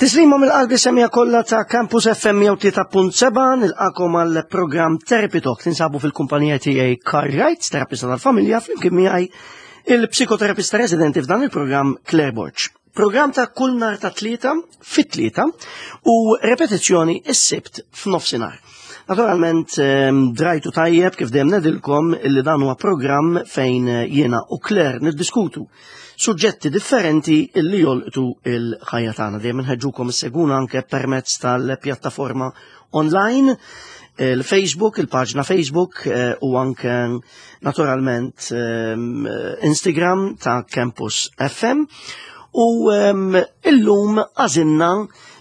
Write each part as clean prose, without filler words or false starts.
Bislima mill-qalbi semija kollha ta' Campus FM 103.7 nilqakom għal programm Therapy Talk tinsabu fil-kumpanija tiegħi Cartwright, terapista tal-familja, flimkien miegħi il-psikoterapista residenti f'dan il-programm Claire Borch. Programm ta' kull nhar ta' tlieta fit-tlieta u repetizzjoni s-sibt f'nofsinhar. Naturalment drajtu tajjeb kif dejjem nedilkom illi dan huwa programm fejn jiena u Claire niddiskutu suġġetti differenti illi jolqtu il-ħajja tagħna. Dejjem inħeġġukom isseguna anke permezz tal-pjattaforma online, il-Facebook, il-paġna Facebook u anke naturalment Instagram ta' Campus FM. U illum għażilna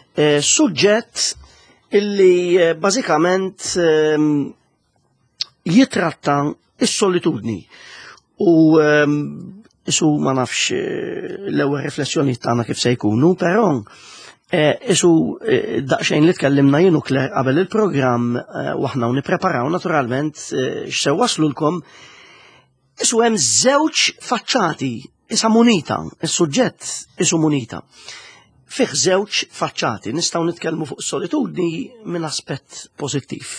suġġett illi bażikament jitratta is-solitudni u isu ma nafx l-ewwel riflessjoni tagħna kif se jkunu, però isu daqsxejn li tkellimna jien u Claire qabel il-programm waħna nippreparaw naturalment x'se waslulkom isu hemm żewġ faċċati isa munita, is-suġġett isu munita. Fih żewġ faċċati nistgħu nitkellmu fuq is-solitudni minn aspett pożittiv.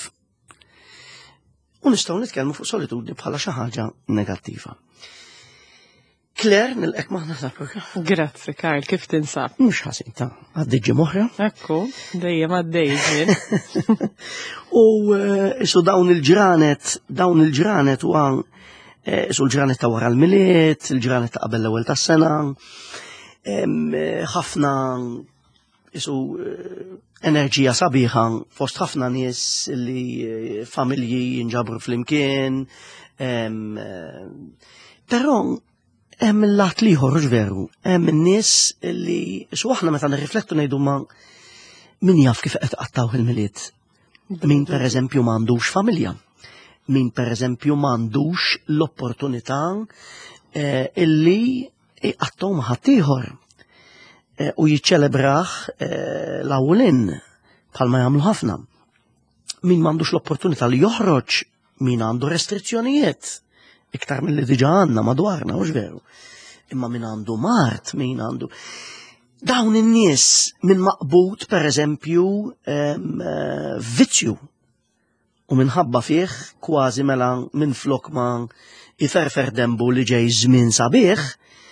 U nistgħu nitkellmu fuq solitudni bħala xi ħaġa negattiva. Claire, nilqek maħna tal-programm. Grazzi, Karl, kif tinsab? Mux ħasin ta' għaddiġi moħra. Ekku, dejjem għaddejġin. U isu dawn il-ġranet u għan isu l-ġranet ta' wara l-miliet, il-ġranet ta' qabel l-ewwel tas-sena, ħafna isu enerġija sabiħa fost ħafna nies li familji jinġabru fl-imkien, però hemm il-lat liħor veru, hemm in-nies li su aħna meta nirriflettu ngħidu ma min jaf kif qed qattaw il-miliet. Min pereżempju m'għandux familja, min pereżempju m'għandux l-opportunità illi jqattaw ma' ħadd ieħor u jiċċelebraħ l-awlin bħalma jagħmlu ħafna. Min m'għandux l-opportunità li joħroġ, min għandu restrizzjonijiet iktar mill-li diġa għandna madwarna, mhux veru. Imma min għandu mart, min għandu. Dawn in-nies minn maqbut pereżempju vizzju u minħabba fih kważi mela minn flok ma jiferfer dembu li ġej żmien sabiħ,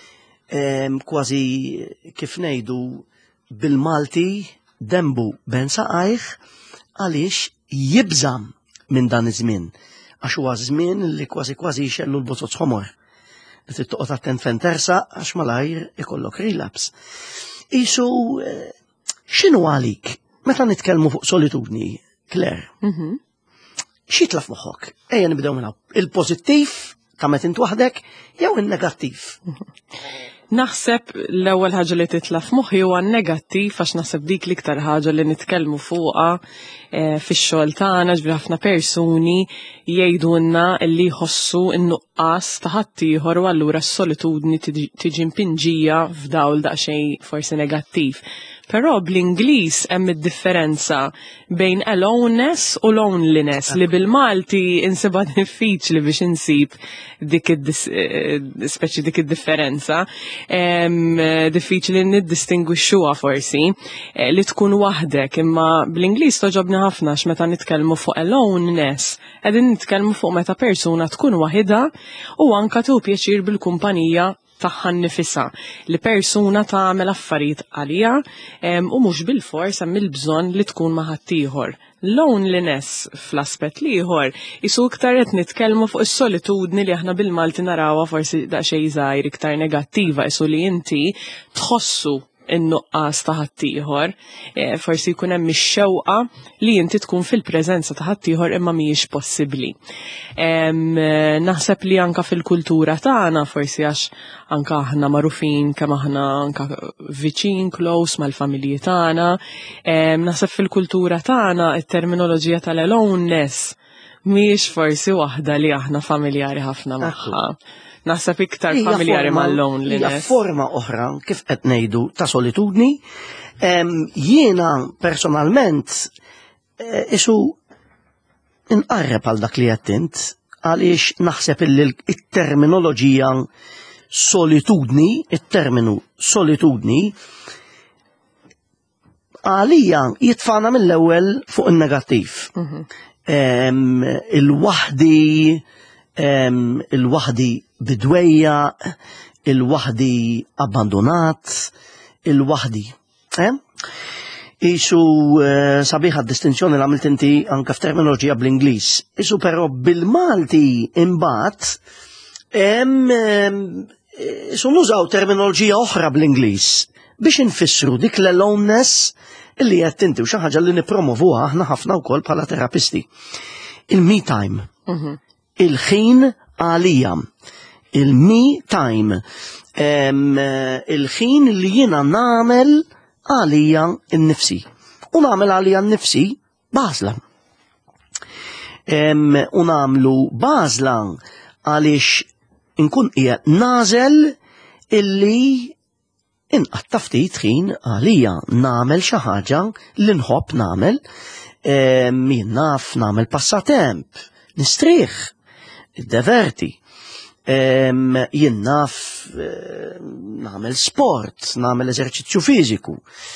kważi kif ngħidu bil-Malti dembu ben saqajh għaliex jibżam minn dan iż-żmien. Għax huwa żmien li kważi jxellu l-bozzozz ħomor. Li trid toqgħod attent fejn tersaq għax malajr ikollok relapse. Isu x'inhu għalik meta nitkellmu fuq solitudni, Claire? X'jitlaf moħħok? Ejja nibdew minn il-pożittiv ta' meta int waħdek jew in-negattiv. Naħseb l-ewwel ħaġa li titlaf moħħi huwa negattiv għax naħseb dik l-iktar ħaġa li nitkellmu fuqha fix-xogħol tagħna ġbir ħafna persuni jgħidulna li jħossu n-nuqqas ta' ħaddieħor u allura s-solitudni tiġi mpinġija f'dawl daqsxejn forsi negattiv. Però bl-Ingliż hemm id-differenza bejn aloneness u loneliness li bil-Malti insibha diffiċli biex insib dik id-differenza. Diffiċli niddistingwixxuha forsi li tkun waħdek, imma bl-Ingliż toġobni ħafna x'meta nitkellmu fuq aloneness qegħdin nitkellmu fuq meta persuna tkun waħedha u anke tu pjaċir bil-kumpanija tagħha nnifisha li persuna tagħmel affarijiet għalija u mhux bil-fors hemm il-bżonn li tkun ma' ħaddieħor. Loneliness fl-aspett ieħor isu iktar qed nitkellmu fuq is-solitudni li aħna bil-Malti narawha forsi daqsxejn żgħir iktar negattiva isu li inti tħossu in-nuqqas ta' ħaddieħor, forsi jkun hemm ix-xewqa li inti tkun fil-preżenza ta' ħaddieħor imma mhijiex possibbli. Naħseb li anke fil-kultura tagħna forsi għax anke aħna magħrufin kemm aħna anke viċin close mal-familji tagħna, naħseb fil-kultura tagħna it-terminoloġija tal-aloneness mhijiex forsi waħda li aħna familjari ħafna magħha. Naħseb iktar familjari mal-loneliness. Hija forma oħra kif qed ngħidu ta' solitudni. Jiena personalment isu inqarreb għal dak li qed int għaliex naħseb illi it-terminoloġija solitudni, it-terminu solitudni għalija jitfana mill-ewwel fuq in-negattiv. Il-waħdi bidwejja, il-waħdi abbandonat, il-waħdi. Isu sabiħa d-distinzjoni li għamilt inti anke f'terminoloġija bl-Ingliż. Isu però bil-Malti imbagħad isu nużaw terminoloġija oħra bl-Ingliż biex infissru dik l-aloneness illi qed inti u xi ħaġa li nippromovuha aħna ħafna wkoll bħala terapisti. Il-me time. Il-ħin għalija. Il-me time. Il-ħin li jiena nagħmel għalija n-nifsi. U nagħmel għalija n-nifsi bażla. U nagħmlu bażla għaliex inkun qiegħed nażel illi inqatta' ftit ħin għalija nagħmel xi ħaġa li nħobb nagħmel, jien naf nagħmel passatemp, nistrieħ, iddeverti. Jien naf nagħmel sport, nagħmel eżerċizzju fiżiku.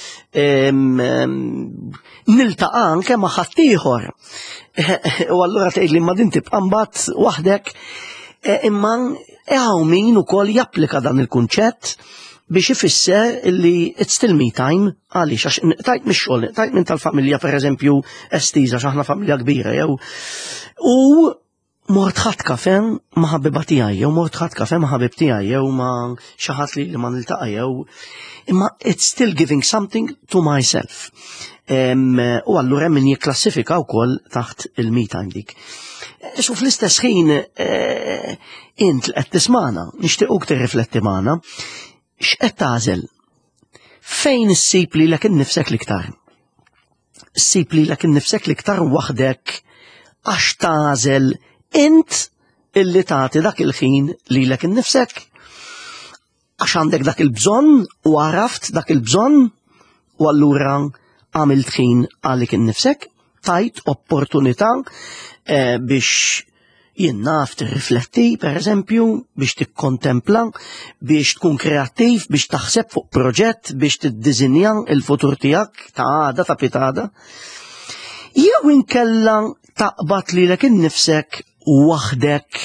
Niltaqa' anke ma' ħadd ieħor. U allura tgħidli ma' din tibqa' mbagħad waħdek, imma hawn min ukoll japplika dan il-kunċett biex ifisser illi it's still me time għaliex għax tajt mix-xogħol, tajt minn tal-familja pereżempju estiża x'aħna familja kbira jew u mort ħadd kafe ma' ħabiba tiegħi jew mort ħadd kafe ma' ħabib tiegħi jew ma' xi ħadd li ma niltaqa' jew imma it's still giving something to myself. U allura min jikklassifika wkoll taħt il-me time dik. Isu fl-istess ħin int li qed tismana, nixtiequk tirrifletti magħna, x'qed tagħżel? Fejn issib lilek innifsek l-iktar? Ssib lilek innifsek l-iktar waħdek għax tagħżel int illi tagħti dak il-ħin lilek innifsek? Għax għandek dak il-bżonn u għaraft dak il-bżonn u allura għamilt ħin għalik innifsek? Tajt opportunità biex jinnaf tirrifletti, per eżempju, biex tikkontempla, biex tkun kreattiv, biex taħseb fuq proġett, biex tiddiżinja il-futur tiegħek ta' għada ta' pitada. Jew inkella taqbad lilek innifsek waħdek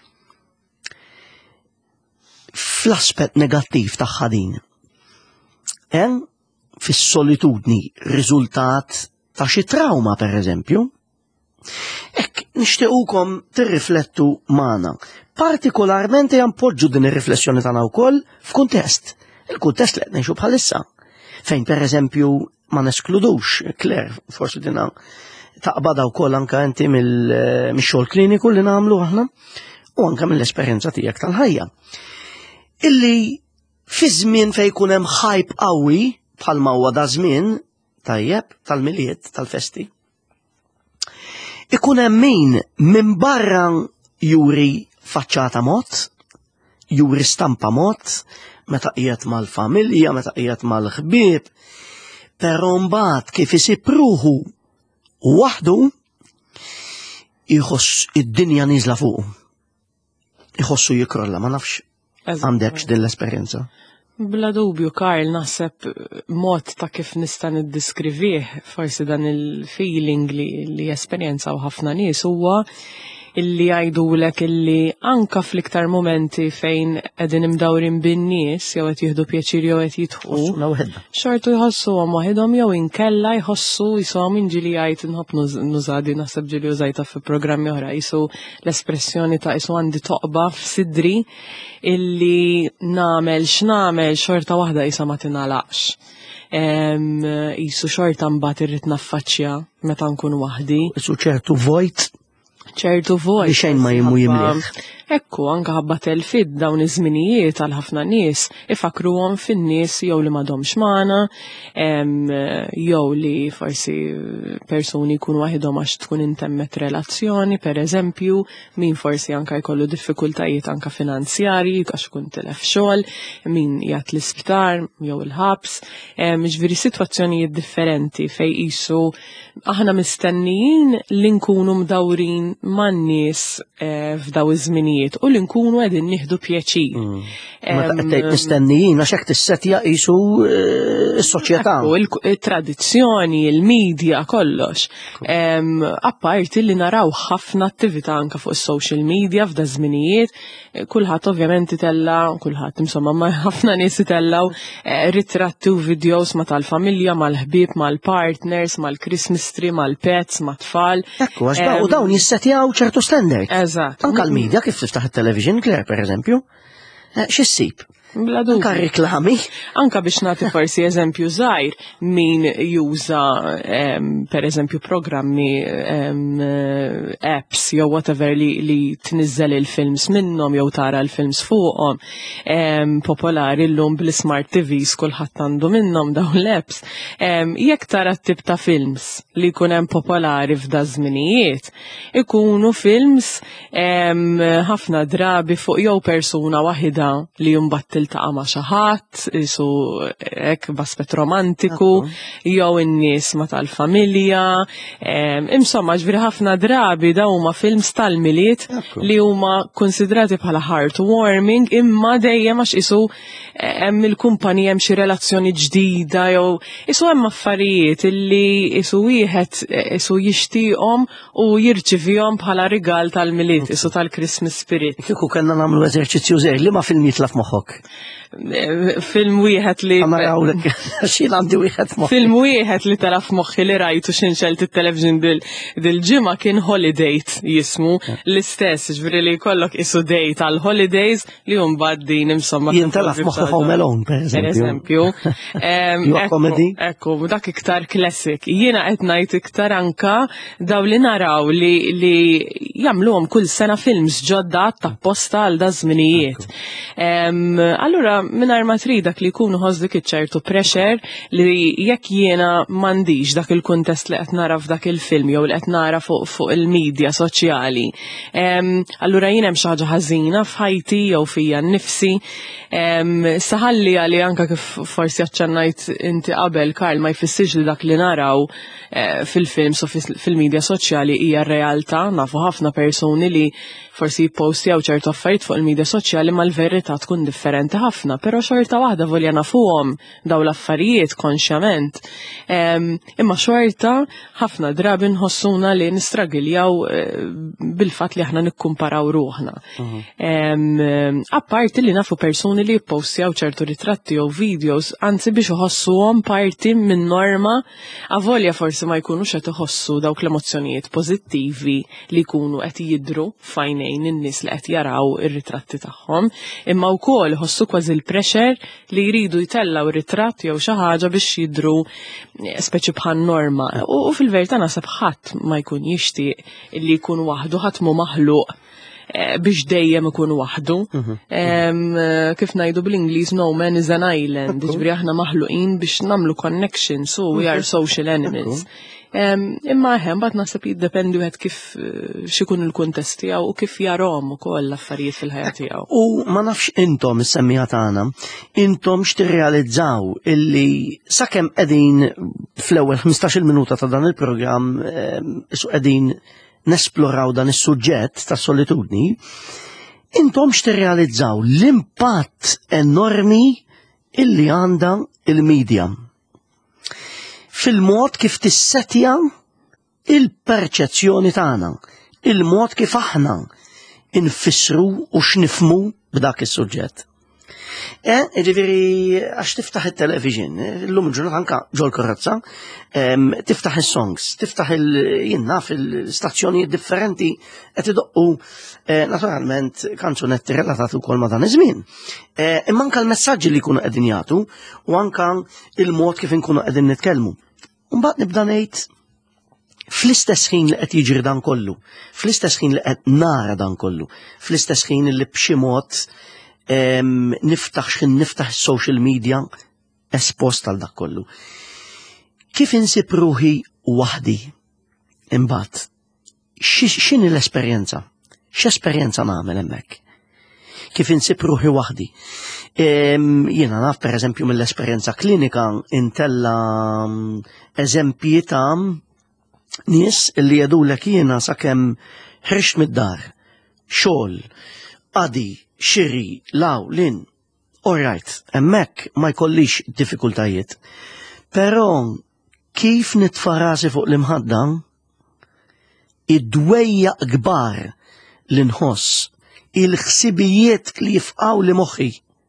fl-aspett negattiv tagħha din. Fis-solitudni riżultat ta' xi trauma, per eżempju. Nixtiequkom tirriflettu magħna. Partikolarment jampoġġu din ir-riflessjoni tagħna wkoll f'kuntest. Il-kuntest li qed ngħixu bħalissa. Fejn pereżempju ma neskludux, Claire, forsi dina taqbada wkoll anke inti mix-xogħol kliniku li nagħmlu aħna u anke mill-esperjenza tiegħek tal-ħajja. Illi fi żmien fejn jkun hemm hype qawwi bħalma huwa da żmien tajjeb tal-miliet tal-festi. Ikun hemm min minn barra juri faċċata mod, juri stampa mod, meta qiegħed mal-familja, meta qiegħed mal-ħbieb, però mbagħad kif isib ruħu waħdu jħoss id-dinja nieżla fuqu. Iħossu jikrolla, ma nafx għandekx din l-esperjenza. Bla dubju, Karl, naħseb mod ta' kif nista' niddiskrivih forsi dan il-feeling li esperjenzaw ħafna nies huwa illi jgħidulek illi anka fl-iktar momenti fejn qegħdin imdawrin bin-nies jew qed jieħdu pjaċir jew qed jidħu, xortu jħossuhom waħedhom jew inkella jħossu jisuhom inġili jgħid inħobb nużadi naħseb ġili użajta fi programmi oħra jisu l-espressjoni ta' isu għandi toqba f'sidri illi nagħmel x'nagħmel xorta waħda jisa ma tingħalaqx. Jisu xorta mbagħad irrid naffaċċja meta nkun waħdi. Isu ċertu vojt. ċertu vojt. Li xejn ma jimmu jimliħ. Ekku, anka ħabba telfid dawn iż-żminijiet għal ħafna nies ifakruhom fin-nies jew li m'għadhomx magħna, jew li forsi persuni jkunu waħedhom għax tkun intemmet relazzjoni, pereżempju, min forsi anka jkollu diffikultajiet anka finanzjarji għax ikun tilef xogħol, min qiegħed l-isptar jew il-ħabs, ġifieri sitwazzjonijiet differenti fejn qisu aħna mistennijin li nkunu mdawrin man-nies f'daw iż-żminijiet u li nkunu qegħdin nieħdu pjaċir. Meta qed tgħid mistennijin għax hekk tissetja qisu s-soċjetà. Il-tradizzjoni, il-medja, kollox. Apparti li naraw ħafna attività anke fuq is-social media f'da żminijiet, kulħadd ovvjament itella, kulħadd insomma ma ħafna nies itellaw ritratti u videos ma tal-familja, mal-ħbieb, mal-partners, mal-Christmas tree, mal-pets, mat-tfal. Ekku, għax dawn jissetjaw ċertu standard. Eżatt. Anke l-medja kif tiftaħ it-television, Claire, pereżempju, x'issib? Anka reklami. Anka biex nagħti forsi eżempju żgħir min juża pereżempju programmi apps jew whatever li tniżżel il-films minnhom jew tara l-films fuqhom. Popolari llum bl-smart TVs kulħadd għandu minnhom dawn l-apps. Jekk tara t-tip ta' films li jkun hemm popolari f'da żminijiet, ikunu films ħafna drabi fuq jew persuna waħida li jumbatt tiltaqa' ma' xi ħadd, isu hekk b'aspett romantiku, jew in-nies ma' tal-familja. Insomma, ġifieri ħafna drabi dawn huma films tal-miliet li huma konsidrati bħala heartwarming imma dejjem għax isu hemm il-kumpanija hemm xi relazzjoni ġdida jew isu hemm affarijiet illi isu wieħed isu jixtieqhom u jirċivihom bħala rigal tal-miliet, isu tal-Christmas spirit. Kieku kellna nagħmlu eżerċizzju żgħir li ma film jitlaf moħħok. Film wieħed li għandi wieħed moħħi. Film wieħed li taraf moħħi li rajtu xinxelt it-television dil-ġimgħa kien Holiday jismu l-istess, ġifieri li jkollok isu date għal holidays li hum baddin insomma. Jien telaf moħħi Home Alone pereżempju. Ekku, dak iktar classic. Jiena qed ngħid iktar anka daw li naraw li jagħmluhom kull sena films ġodda tapposta għal da żminijiet. Allura mingħajr ma tridak li jkunu ħosdik iċ-ċertu pressure li jekk jiena m'għandix dak il-kuntest li qed nara f'dak il-film jew li qed nara fuq il-medja soċjali. Allura jien hemm xi ħaġa ħażina f'ħajti jew fija nnifsi. Saħalli għali anke kif forsi aċċannajt inti qabel, Karl, ma jfissirx li dak li naraw fil-films u fil-medja soċjali hija r-realtà. Nafu ħafna persuni li forsi jippostjaw ċertu affarijiet fuq il-medja soċjali ma l-verità tkun differenti ħafna, però xorta waħda volja nafuhom daw l-affarijiet konxjament. Imma xorta ħafna drabi nħossuna li nistragiljaw bil-fatt li aħna nikkumparaw ruħna. Apparti li nafu persuni li jippostjaw ċertu ritratti jew videos, anzi biex iħossuhom parti minn norma, avolja forsi ma jkunux qed iħossu dawk l-emozzjonijiet pożittivi li jkunu qed jidhru fajn in-nies li qed jaraw ir-ritratti tagħhom, imma wkoll iħossu kważi il-pressure li jridu jtellaw ritratt jew xi ħaġa biex jidhru speċi bħal norma. U fil-verità naħseb ħadd ma jkun jixtieq li jkun waħdu, ħadd mhu maħluq biex dejjem ikun waħdu. Kif ngħidu bl-Ingliż no man is an island, ġifieri aħna maħluqin biex nagħmlu connection, so we are social animals. Imma bad naħseb jiddependi wieħed kif x'ikun il-kuntest tiegħu u kif jarahom ukoll l-affarijiet fil-ħajja tiegħu. U ma nafx intom is-semmija tagħna, intom x'tirrealizzaw illi sakemm qegħdin fl-ewwel 15-il minuta ta' dan il-programm qegħdin nesploraw dan is-suġġett tas-solitudni, intom x'tirrealizzaw l-impatt enormi illi għandha il-medja fil-mod kif tissetja il-perċezzjoni tagħna, il-mod kif aħna infissru u x'nifhmu b'dak is-suġġett. Ġifieri għax tiftaħ it-television, llum il-ġurnata anke ġol karozza, tiftaħ is-songs, tiftaħ fil-stazzjonijiet differenti qed idoqqu naturalment kanzunetti relatati wkoll ma' dan iż-żmien. Imma anke l-messaġġi li jkunu qegħdin jagħtu u anke il-mod kif inkunu qegħdin nitkellmu. Mbagħad nibda ngħid fl-istess ħin li qed jiġri dan kollu, fl-istess ħin li qed nara dan kollu, fl-istess ħin li b'xi mod niftaħ social media espost tal dak kollu. Kif insib ruħi waħdi imbagħad? X'inhi l-esperjenza? X'esperjenza nagħmel hemmhekk? Kif insib ruħi waħdi? Jiena naf pereżempju mill-esperjenza klinika intella eżempji ta' nies li jedulek jiena sakemm ħrixt mid-dar, xogħol, qadi, xiri, law, lin. All right, hemmhekk ma jkollix diffikultajiet. Però kif nitfa' rasi fuq l-imħadda id-dwejja kbar li nħoss il-ħsibijiet li jifqaw li moħħi.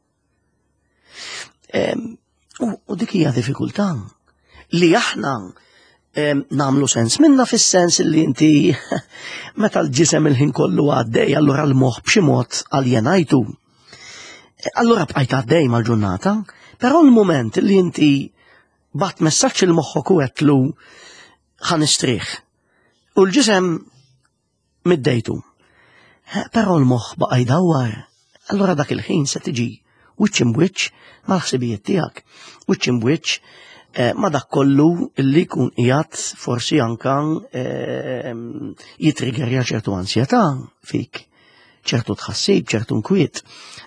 U dik hija diffikultà li aħna namlu sens minna fis-sens li inti meta l-ġisem il-ħin kollu għaddej, allura l-moħħ b'xi mod aljenajtu. Allura bqajt għaddej mal-ġurnata, però l-mument li inti bat messaġġ il-moħħok u għetlu ħanistrieħ. U l-ġisem middejtu. Però l-moħħ baqa' jdawwar. Allura dak il-ħin se tiġi wiċċ imwiċċ mal-ħsibijiet tiegħek. Wiċċ imwiċċ ma dak kollu illi jkun qiegħed forsi anke jitriggerja ċertu ansjetà fik, ċertu tħassib, ċertu nkwiet.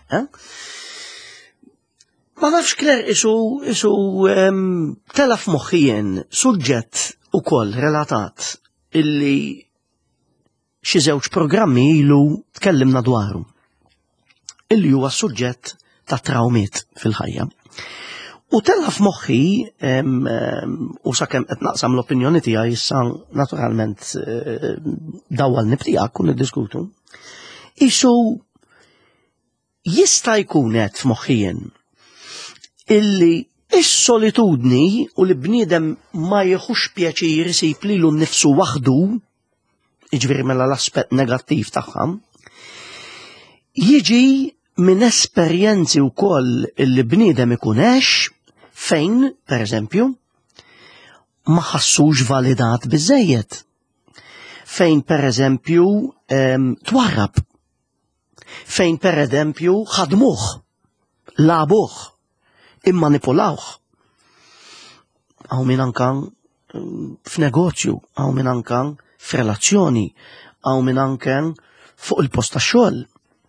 Ma nafx Kler isu telaf moħħien suġġett ukoll relatat illi xi żewġ programmi ilu tkellimna dwaru. Illi huwa suġġett ta' trawmiet fil-ħajja. U telaf moħħi u sakemm qed naqsam l-opinjoni tiegħi issa naturalment dawwal nibtijak kun niddiskutu. Isu jista' jkun qed f'moħħien illi is-solitudni u li bniedem ma jieħux pjaċir isib lilu nnifsu waħdu, jiġifieri mela l-aspett negattiv tagħha, jiġi minn esperjenzi wkoll illi bniedem ikun għex fejn, pereżempju, ma ħassux validat biżżejjed. Fejn pereżempju twarrab. Fejn pereżempju ħadmuh, labuh, immanipulawh. Hawn min anke f'negozju, hawn min anke f'relazzjoni, hawn min anke fuq il-post tax-xogħol.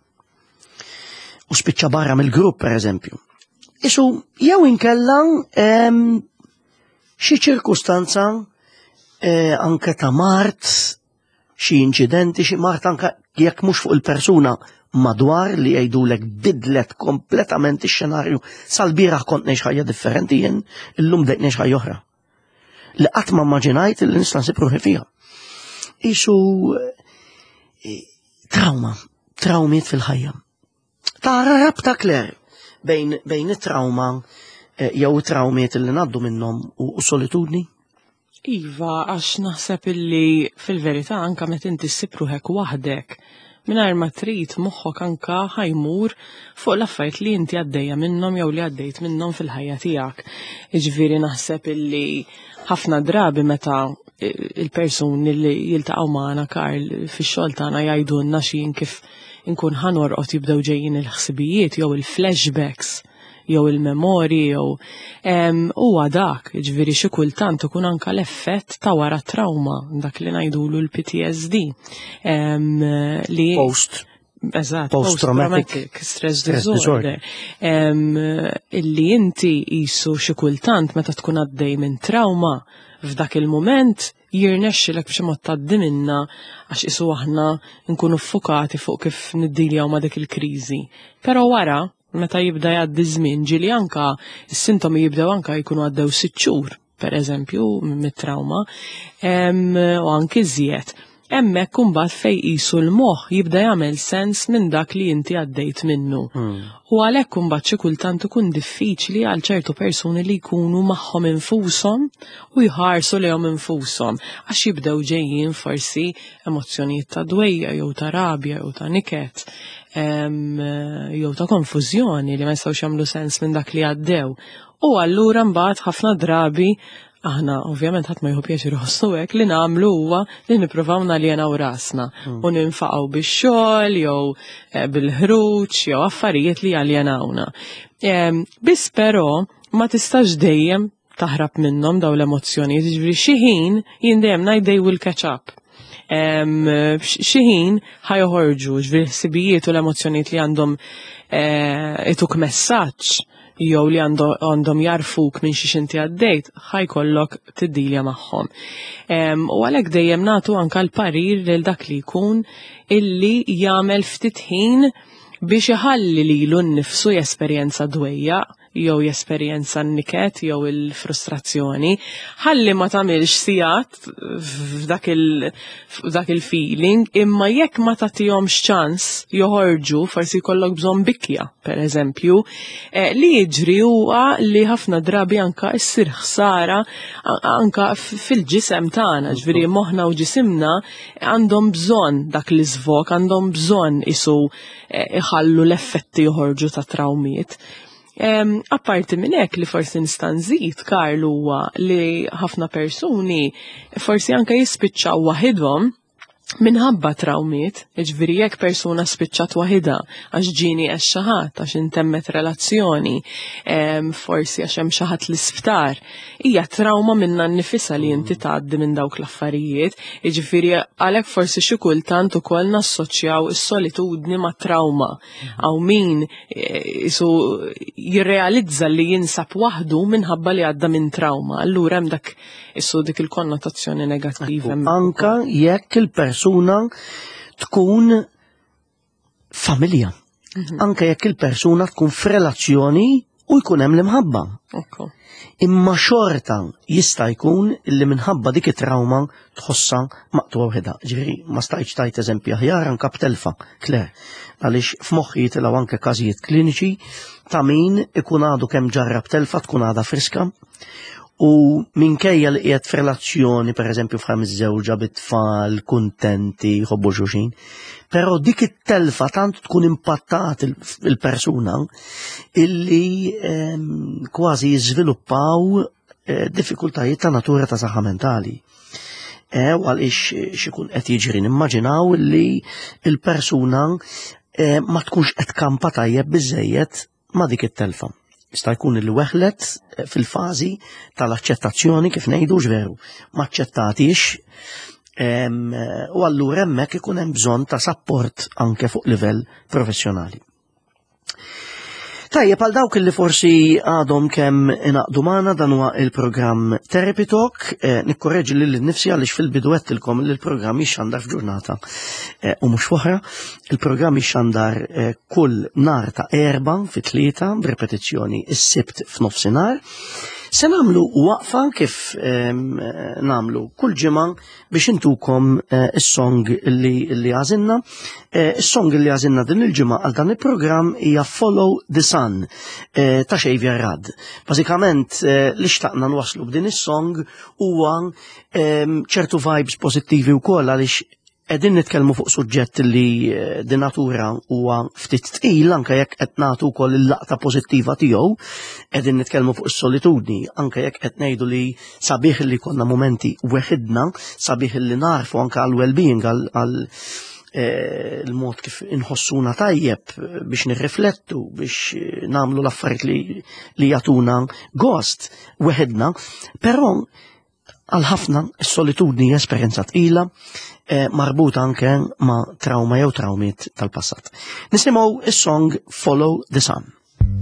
U spiċċa barra mill-grupp, pereżempju. Isu, jew inkella xi ċirkustanza anke ta' mart, xi inċidenti, xi mart anke jekk mhux fuq il-persuna madwar li jgħidulek bidlet kompletament ix-xenarju sal-bieraħ kont ngħix ħajja differenti jien, illum dejt ngħix ħajja oħra. Li qatt ma immaġinajt li nista' nsib ruħi fiha. Isu trawmiet fil-ħajja. Tara rabta Kler bejn it-trauma jew it-trawmiet li ngħaddu minnhom u solitudni? Iva, għax naħseb illi fil-verità anke meta inti ssib ruħek waħdek mingħajr ma trid moħħok anke ħajmur fuq l-affarijiet li inti għaddejja minnhom jew li għaddejt minnhom fil-ħajja tiegħek. Jiġifieri naħseb illi ħafna drabi meta il-persuni li jiltaqgħu magħna Karl fix-xogħol tagħna jgħidulna xi kif inkun ħanorqod jibdew ġejjin il-ħsibijiet jew il-flashbacks jew il-memorji jew huwa dak, jiġifieri xi kultant ikun anke l-effett ta' wara trauma dak li ngħidulu l-PTSD. Post-traumatic stress disorder. Illi inti qisu xi kultant meta tkun għaddej minn trauma f'dak il-mument jirnexxilek b'xi mod tgħaddi minnha għax isu aħna nkunu ffukati fuq kif niddiljaw ma' dik il-kriżi. Però wara meta jibda jgħaddi żmien ġieli anke is-sintomi jibdew anke jkunu għaddew 6 xhur, pereżempju mit-trauma, u anke iżjed. Hemmhekk imbagħad fejn qisu l-moħħ jibda jagħmel sens minn dak li inti għaddejt minnu. U għalhekk imbagħad xi kultant ikun diffiċli għal ċertu persuni li jkunu magħhom infushom u jħarsu lejhom infushom għax jibdew ġejjin forsi emozzjonijiet ta' dwejja jew ta' rabja jew ta' niket jew ta' konfużjoni li ma jistgħux jagħmlu sens minn dak li għaddew. U allura mbagħad ħafna drabi aħna ovvjament ħadd ma jħu pjaċir iħossu hekk li nagħmlu huwa li nippruvaw naljenaw rasna u ninfaqgħu bix-xogħol jew bil-ħruġ jew affarijiet li jaljenawna. Biss però ma tistax dejjem taħrab minnhom dawn l-emozzjonijiet, jiġifieri xi ħin jien dejjem ngħid they will catch up. Xi ħin ħajoħorġu ġifieri ħsibijiet u l-emozzjonijiet li għandhom ituk messaġġ jew li għandhom jarfuk minn xi inti għaddejt, ħajkollok tiddilja magħhom. U għalhekk dejjem nagħtu anke l-parir lil dak li jkun illi jagħmel ftit ħin biex iħalli lilu nnifsu jesperjenza dwejja, jew jesperjenza n-niket, jew il-frustrazzjoni, ħalli ma tagħmilx sigħat f'dak il-feeling, imma jekk ma tagħtihomx ċans joħorġu, forsi jkollok bżonn bikkja, pereżempju, li jiġri huwa li ħafna drabi anke ssir ħsara anke fil-ġisem tagħna, ġifieri moħħna u ġisimna għandhom bżonn dak l-iżvok, għandhom bżonn isu iħallu l-effetti joħorġu ta' trawmiet. Apparti minn hekk li forsi nista' nżid Karl huwa li ħafna persuni forsi anke jispiċċaw waħidhom minħabba trawmiet, ġifieri jekk persuna spiċċat waħidha għax ġieni għax xi ħadd għax intemmet relazzjoni, forsi għax hemm xi ħadd l-isptar, hija trawma minnha nnifisha li inti tgħaddi minn dawk l-affarijiet, jiġifieri għalhekk forsi xi kultant ukoll nassoċjaw is-solitudni ma' trauma hawn min isu jirrealizza li jinsab waħdu minħabba li għadda minn trauma, allura hemm dak isu dik il-konnotazzjoni negattiva. Anka jekk il-persuna tkun familja. Anka jekk il-persuna tkun f'relazzjoni u jkun hemm l-imħabba. Imma xorta jista' jkun illi minħabba dik it-trauma tħossa maqtuwa waħda. Ġifieri ma stajtx tajt eżempju aħjar anke b'telfa, Kler, għaliex f'moħħi jitilgħu anke każijiet kliniċi ta' min ikun għadu kemm ġarrab telfa tkun għadha friska. U minkejja li qiegħed f'relazzjoni pereżempju f'ħamm iż-żewġa bit-tfal, kuntenti, jħobbu xulxin, però dik it-telfa tant tkun impattat il-persuna illi kważi jiżviluppaw diffikultajiet ta' natura ta' saħħa mentali. U għaliex xikun qed jiġri nimmaġinaw li il-persuna ma tkunx qed kampa tajjeb biżejjed ma' dik it-telfa. Jista' jkun li weħlet fil-fażi tal-aċċettazzjoni kif ngħidu veru ma aċċettatix u allura hemmhekk ikun hemm bżonn ta' sapport anke fuq livell professjonali. Tajjeb għal dawk li forsi għadhom kemm inaqdu magħna dan huwa il-programm Therapy Talk, nikkorreġi lil nnifsi għaliex fil-bidu għedtilkom li l-programm jixxandar f'ġurnata u mhux oħra. Il-programm jixxandar kull nhar ta' 4 fit-3 b'repetizzjoni is-sibt f'nofsinhar. Se nagħmlu waqfa kif nagħmlu kull ġimgħa biex intukom is-song li għażilna. Is-song li għażilna din il-ġimgħa għal dan il-programm hija Follow the Sun ta' Xavier Rudd. Bażikament li xtaqna nwasslu b'din is-song huwa ċertu vibes pożittivi wkoll għaliex qegħdin nitkellmu fuq suġġett li din natura huwa ftit tqil anke jekk qed nagħtu wkoll il-laqta pożittiva tiegħu, qegħdin nitkellmu fuq is-solitudni anke jekk qed ngħidu li sabiħ li konna momenti weħidna, sabiħ li narfu anke għal well-being għal il-mod kif inħossuna tajjeb biex nirriflettu, biex nagħmlu l-affarijiet li jagħtuna gost weħidna, però għal ħafna is-solitudni esperjenza tqila marbuta anke ma' trauma jew trawmiet tal-passat. Nisimgħu is-song Follow the Sun.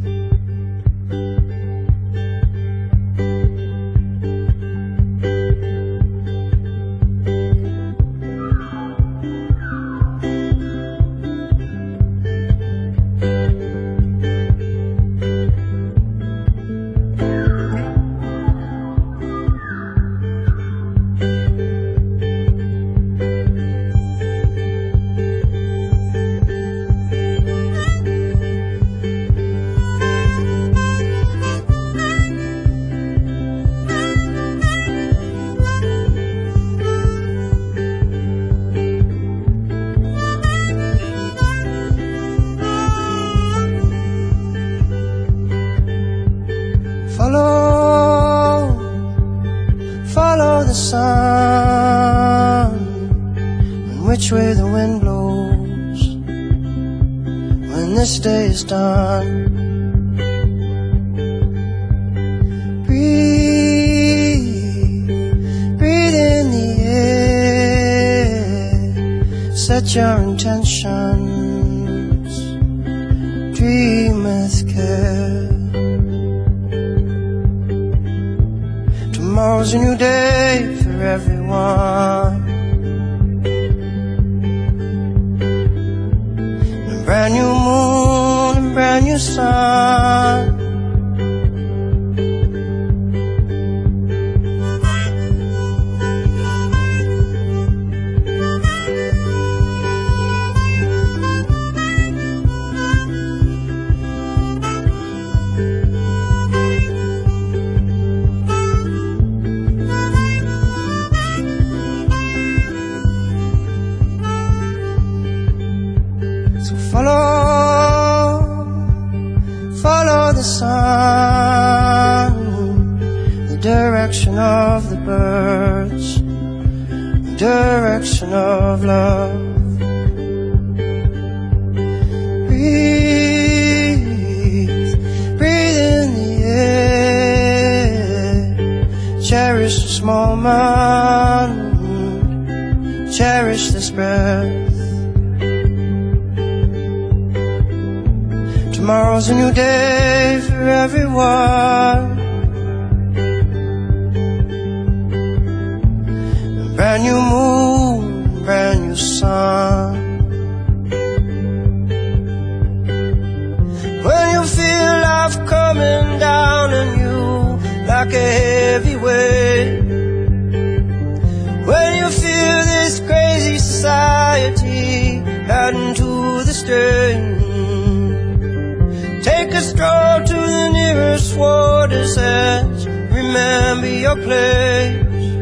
Follow the sun, and which way the wind blows when this day is done. Breathe in the air, set your intentions, dream with care. Tomorrow's a new day for everyone. A brand new moon and brand new sun. Follow the sun, the direction of the birds, the direction of love. Breathe, breathe in the air. Cherish this moment, cherish this breath. Tomorrow's a new day for everyone. A brand new moon, brand new sun. When you feel life coming down on you like a heavy weight, when you feel this crazy society adding to the strain, take a stroll to the nearest water's edge. Remember your place.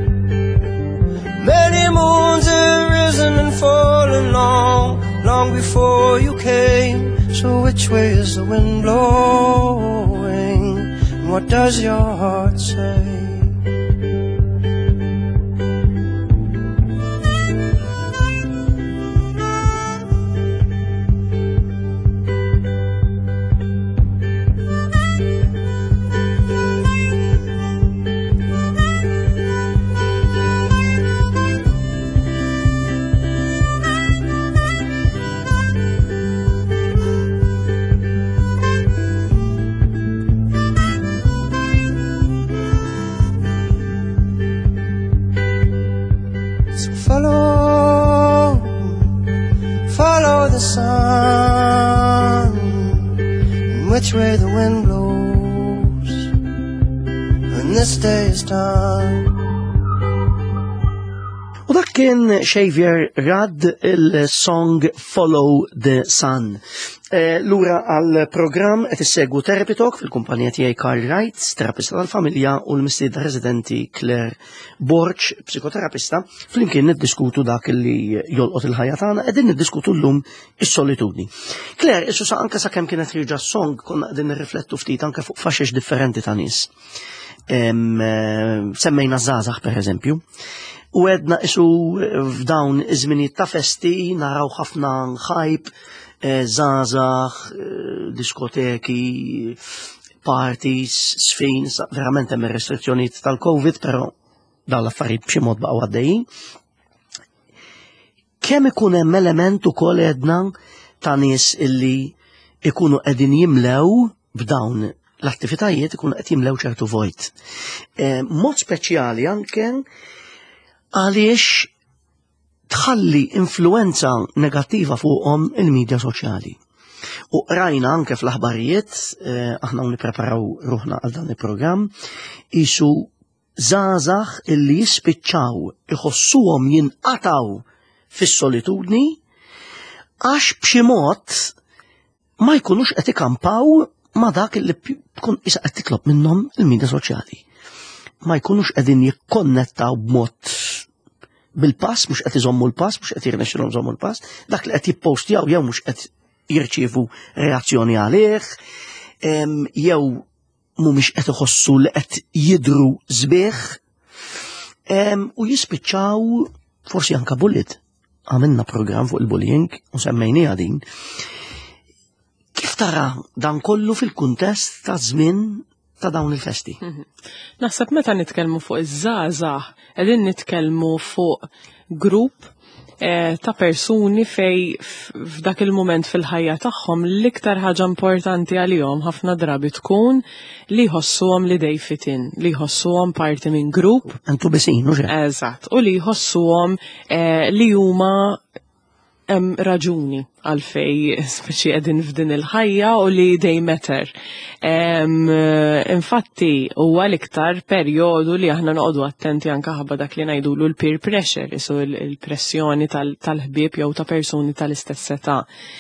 Many moons have risen and fallen long before you came. So which way is the wind blowing? And what does your heart say? Follow the sun, and which way the wind blows when this day is done. U dak kien Xavier Rudd il-song Follow the Sun. Lura għal-programm qed issegwu Therapy Talk fil-kumpanija tiegħi Cartwright, terapista tal-familja, u l-mistieda residenti Claire Borch, psikoterapista, flimkien niddiskutu dak li jolqot il-ħajja tagħna, qegħdin niddiskutu llum is-solitudni. Claire, issa sa anke sakemm kienet ħirġa song konna qegħdin nirriflettu ftit anke fuq faxex differenti ta' nies. Semmejna żgħażagħ pereżempju. U għedna isu f'dawn iż-żminijiet ta' festi naraw ħafna ħajb, żgħażagħ, diskoteki, parties, sfin, verament hemm ir-restrizzjonijiet tal-Covid, però dawn l-affarijiet b'xi mod baqgħu għaddejjin. Kemm ikun hemm element ukoll għedna ta' nies illi ikunu qegħdin jimlew b'dawn l-attivitajiet ikunu qed jimlew ċertu vojt. Mod speċjali anke għaliex tħalli influenza negattiva fuqhom il-medja soċjali. U rajna anke fl-aħbarijiet, aħna nippreparaw ruħna għal dan il-programm, isu żgħażagħ illi jispiċċaw iħossuhom jinqataw fis-solitudni għax b'xi mod ma jkunux qed ikampaw ma' dak li tkun isa qed titlob minnhom il-medja soċjali. Ma jkunux qegħdin jikkonnettaw b'mod bil-pass, mhux qed iżommu l-pass, mhux qed jirnexxilhom żommu l-pass, dak li qed jippostjaw jew mhux qed jirċievu reazzjoni għalih, jew mhumiex qed iħossu li qed jidhru sbieħ, u jispiċċaw forsi anke bullied. Għamilna programm fuq il-bullying u semmejniha din. Kif tara dan kollu fil-kuntest ta' żmien ta' dawn il-festi? Naħseb meta nitkellmu fuq iż-żgħażagħ, qegħdin nitkellmu fuq grupp ta' persuni fej f'dak il-moment fil-ħajja tagħhom l-iktar ħaġa importanti għalihom ħafna drabi tkun li jħossuhom li they fit in, li jħossuhom parti minn grupp. Antu bisin, uġe? Eżatt, u li jħossuhom li huma raġuni għalfej speċi qegħdin f'din il-ħajja u li they matter. Infatti huwa l-iktar perjodu li aħna noqogħdu attenti anke ħabba dak li ngħidulu l-peer pressure, isu il-pressjoni tal-ħbieb jew ta' persuni tal-istess età.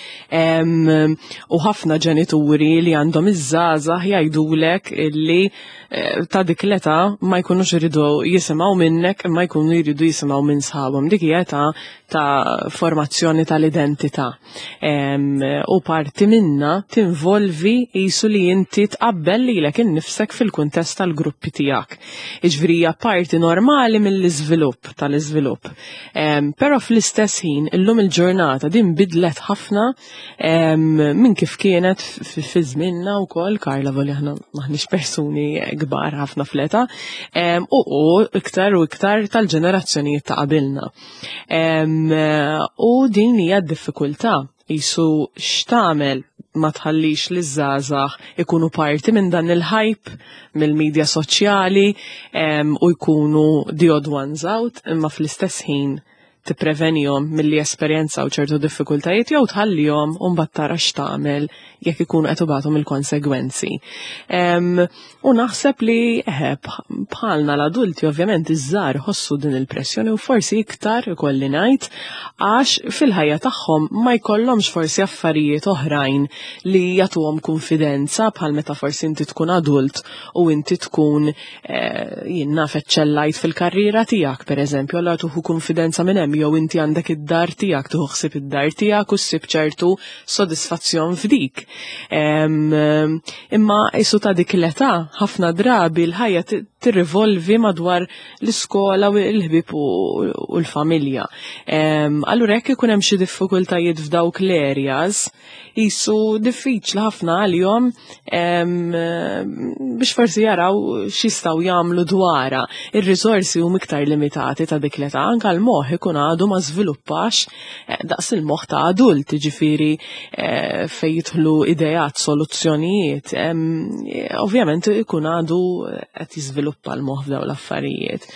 U ħafna ġenituri li għandhom iż-żgħażagħ jgħidulek illi ta' dik l-età ma jkunux iridu jisimgħu minnek imma jkunu jridu jisimgħu minn sħabhom. Dik hija età ta' formazzjoni tal-identità. U parti minna tinvolvi jisu li inti tqabbel lilek innifsek fil-kuntest tal-gruppi tiegħek. Iġifieri hija parti normali mill-iżvilupp tal-iżvilupp. Però fl-istess ħin illum il-ġurnata din bidlet ħafna minn kif kienet fi żmienna wkoll Karla volli aħna maħniex persuni kbar ħafna fl-età u iktar u iktar tal-ġenerazzjonijiet ta' qabilna. U din hija d-diffikultà jisu x'tagħmel ma tħallix li żgħażagħ ikunu parti minn dan il-hype mill-medja soċjali u jkunu the odd ones out imma fl-istess ħin tipprevenihom milli esperjenzaw ċertu diffikultajiet jew tħallihom u mbagħad tara x'tagħmel jekk ikunu qed ibagħthom il-konsegwenzi. U naħseb li bħalna l-adulti ovvjament iż-żgħar ħossu din il-pressjoni u forsi iktar ikolli ngħid għax fil-ħajja tagħhom ma jkollhomx forsi affarijiet oħrajn li jagħtuhom konfidenza bħal meta forsi inti tkun adult u inti tkun jien naf eċċellajt fil-karriera tiegħek pereżempju allura tuħu konfidenza minn hemm jew inti għandek id-dar tiegħek tieħu ħsieb id-dar tiegħek u ssib ċertu sodisfazzjon f'dik. Imma isu ta' dik l-età ħafna drabi l-ħajja tirrivolvi madwar l-iskola u l-ħbieb u l-familja. Allura jekk ikun hemm xi diffikultajiet f'dawk l-areas jisu diffiċli ħafna għalihom biex forsi jaraw x'jistgħu jagħmlu dwarha. Ir-riżorsi huma iktar limitati ta' dik l-età anke l-moħħ ikun għadu ma żviluppax daqs il-moħħ ta' adult, ġifieri fejn jidħlu idejat, soluzzjonijiet. Ovvjament ikun għadu qed jiżviluppa l-moħħ f'dawn l-affarijiet.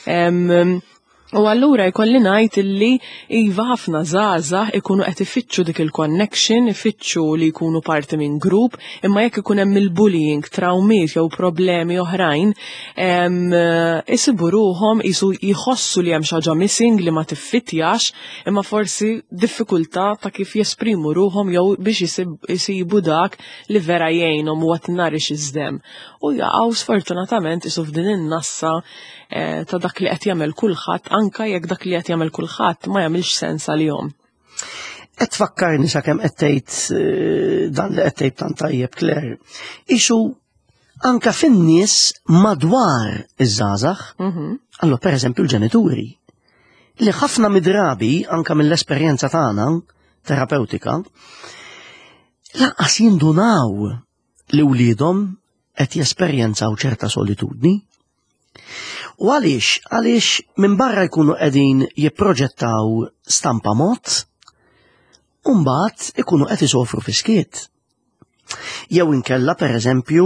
U allura jkolli ngħid illi iva ħafna żgħażagħ ikunu qed ifittxu dik il-connection, ifittxu li jkunu parti minn grupp, imma jekk ikun hemm il-bullying, trawmiet jew problemi oħrajn, isibu ruhom isu jħossu li hemm xi ħaġa missing li ma tiffittjax, imma forsi diffikultà ta' kif jesprimu ruhom jew biex isibu dak li vera jgħinhom u what nourishes them. U jaqgħu sfortunatament isu f'din in-nassa ta' dak li qed jagħmel kulħadd anke jekk dak li qed jagħmel kulħadd ma jagħmilx sens għalihom. Qed tfakkarni sakemm qed tgħid dan li qed tgħid tant tajjeb Claire. Ixu anke fin-nies madwar iż-żgħażagħ, allura pereżempju l-ġenituri li ħafna midrabi anke mill-esperjenza tagħna terapeutika lanqas jindunaw li wliedhom qed jesperjenzaw ċerta solitudni. U għaliex minn barra jkunu qegħdin jipproġettaw stampa mod, u mbagħad ikunu qed isofru fiskiet. Jew inkella pereżempju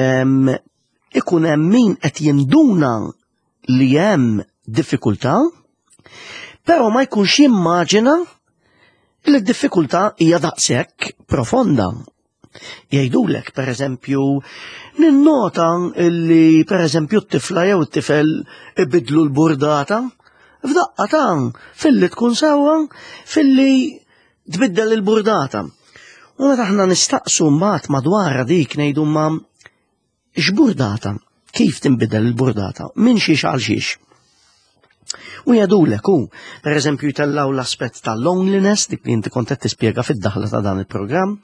ikun hemm min qed jinduna li hemm diffikultà, però ma jkunx jimmaġina li d-diffikultà hija daqshekk profonda. Jgħidulek pereżempju ninnota li pereżempju t-tifla jew t-tifel ibidlu l-burdata f'daqqa ta' filli tkun sewwa filli tbiddel il-burdata. U meta aħna nistaqsu mbagħad madwar dik ngħidu ma x'burdata, kif tinbidel il-burdata, minn xiex għal xiex. U jgħidulek pereżempju jtellaw l-aspett tal-loneliness dik li inti kont qed tispjega fid-daħla ta' dan il-programm,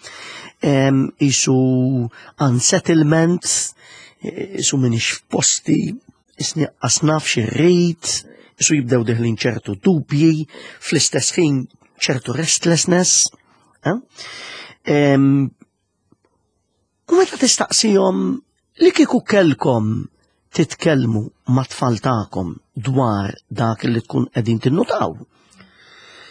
isu unsettlement, isu minix f'posti, isni qasnaf xi rrid, isu jibdew deħlin ċertu dubji, fl-istess ħin ċertu restlessness. U meta tistaqsihom li kieku kellkom titkellmu ma' tfal tagħkom dwar dak li tkun qegħdin tinnutaw.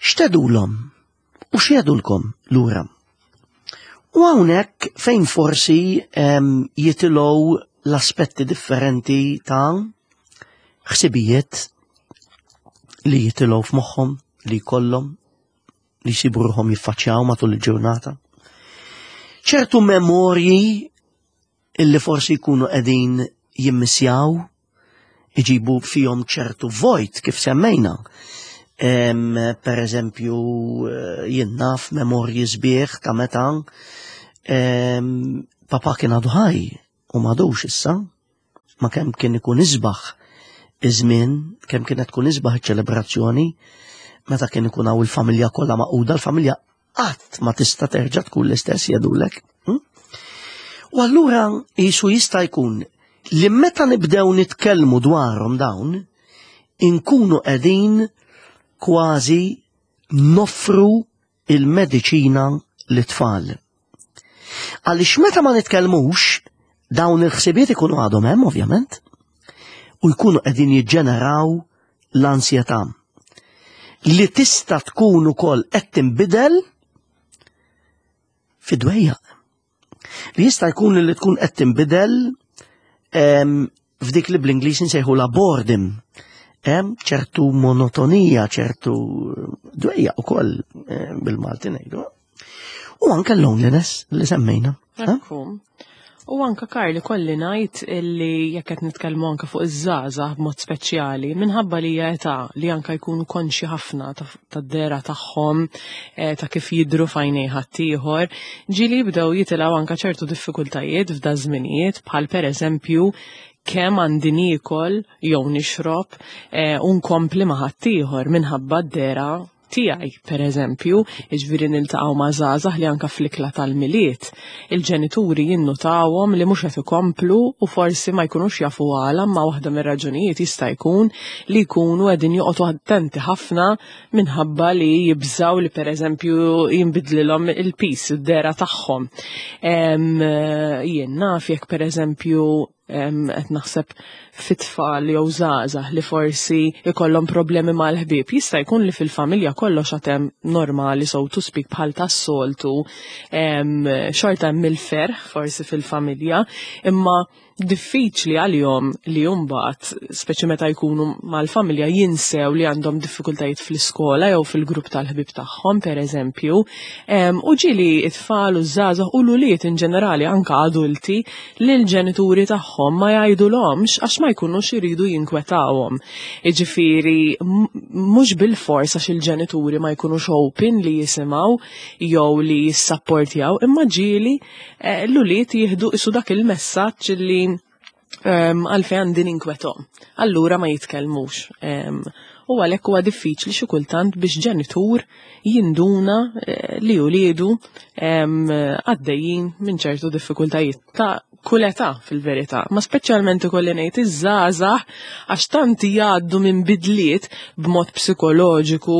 x'tedulhom u x'jedulkom lura. U hawnhekk fejn forsi jitilgħu l-aspetti differenti ta' ħsibijiet li jitilgħu f'moħħhom, li jkollhom, li jsiburuhom jiffaċċjaw matul il-ġurnata. ċertu memorji illi forsi jkunu qegħdin jimmissjaw, iġibu fihom ċertu vojt kif semmejna. Per eżempju, jien naf memorji sbieħ ta' meta papa kien għadu ħaj u m'għadux issa, ma kemm kien ikun isbaħ iż-żmien, kemm kienet tkun isbaħ iċ-ċelebrazzjoni, meta kien ikun hawn il-familja kollha maquda, l-familja qatt ma tista' terġa' tkun l-istess jgħidulek. U allura qisu jista' jkun li meta nibdew nitkellmu dwarhom dawn, inkunu qegħdin kważi noffru il-mediċina lit-tfal. Għaliex meta ma nitkellmux, dawn il-ħsibiet ikunu għadhom hemm ovvjament, u jkunu qegħdin jiġġeneraw l-ansjetà li tista' tkun ukoll qed tinbidel fid-dwejjaq. Li jista' jkun li tkun qed tinbidel f'dik li bl-Ingliż nsejħu la boredom. ċertu monotonija, ċertu dwejjaq ukoll bil-Malti ngħidu. U anke loneliness li semmejna. U anka Karli kolli ngħid illi jekk qed nitkellmu anke fuq iż-żgħażagħ b'mod speċjali minħabba li hija età li anke jkunu konxi ħafna tad-dera tagħhom ta' kif jidhru f'għajnejn ħaddieħor, ġieli jibdew jitilgħu anke ċertu diffikultajiet f'da żminijiet bħal pereżempju kemm għandi niekol jew nixrob u nkompli ma' ħaddieħor minħabba d-dera tiegħi, pereżempju, jiġifieri niltaqgħu ma' żgħażagħ li anke fl-ikla tal-miliet. Il-ġenituri jinnutawhom li mhux qed ikomplu u forsi ma jkunux jafu għala, ma waħda mir-raġunijiet jista' jkun li jkunu qegħdin joqgħdu attenti ħafna minħabba li jibżgħu li pereżempju jinbidlilhom il-pis id-dera tagħhom. Jien naf jekk pereżempju qed naħseb fit-tfal jew żgħażagħ li forsi ikollhom problemi mal-ħbieb, jista' jkun li fil-familja kollox għad hemm normali so to speak bħal tas-soltu, xorta hemm il-ferħ forsi fil-familja, imma diffiċli għalihom li mbagħad speċi meta jkunu mal-familja jinsew li għandhom diffikultajiet fl-iskola jew fil-grupp tal-ħbieb tagħhom pereżempju, u ġieli t-tfal u żgħażagħ u l-ulied in ġenerali anke adulti li l-ġenituri tagħhom ma jgħidulhomx għax ma jkunux iridu jinkwetawhom. Jiġifieri mhux bil-fors għax il-ġenituri ma jkunux open li jisimgħu jew li jissapportjaw, imma ġieli l-ulied jieħdu isu dak il-messaġġ li għalfejn għandi ninkwetom. Allura ma jitkellmux. U għalhekk huwa diffiċli xi kultant biex ġenitur jinduna li uliedu għaddejjin minn ċertu diffikultajiet ta' kull età fil-verità, ma speċjalment ikolli ngħid iż-żgħażagħ għax tanti jgħaddu minn bidliet b'mod psikoloġiku,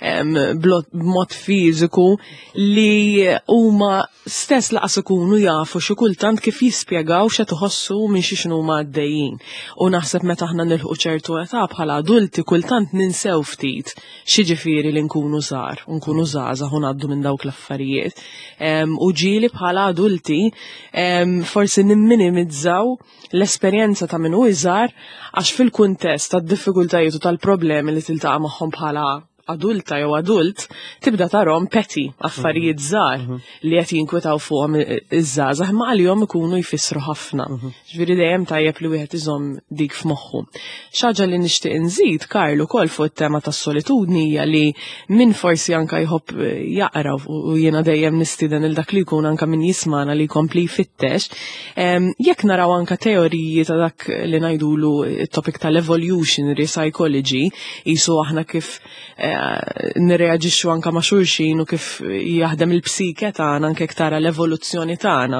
b'mod fiżiku li huma stess laqas ikunu jafu xi kultant kif jispjegaw x'qed iħossu minn xi huma għaddejjin. U naħseb meta aħna nilħu ċertu età bħala adulti kultant ninsew ftit x'jiġifieri li nkunu żgħar, nkunu żgħażagħ u ngħaddu minn dawk l-affarijiet. U ġieli bħala adulti forsi nimminimizzaw l-esperjenza ta' min hu iżgħar għax fil-kuntest tad-diffikultajiet u tal-problemi li tiltaqa' magħhom bħala adulta jew adult tibda tarhom petty affarijiet żgħar li qed jinkwetaw fuqhom iż-żgħażagħ ma għalihom ikunu jfissru ħafna. Ġifieri dejjem tajjeb li wieħed iżomm dik f'moħħu. X'aġa li nixtieq inżid Karl ukoll fuq it-tema tas-solitudni hija li min forsi anke jħobb jaqra u jiena dejjem nistieden il dak li jkun anke min jismana li jkompli jfittex, jekk naraw anke teoriji ta' dak li ngħidulu it-topic tal-evolutionary psychology, qisu aħna kif nirreaġixxu anke ma' xulxin u kif jaħdem il-psike tagħna anke tara l-evoluzzjoni tagħna.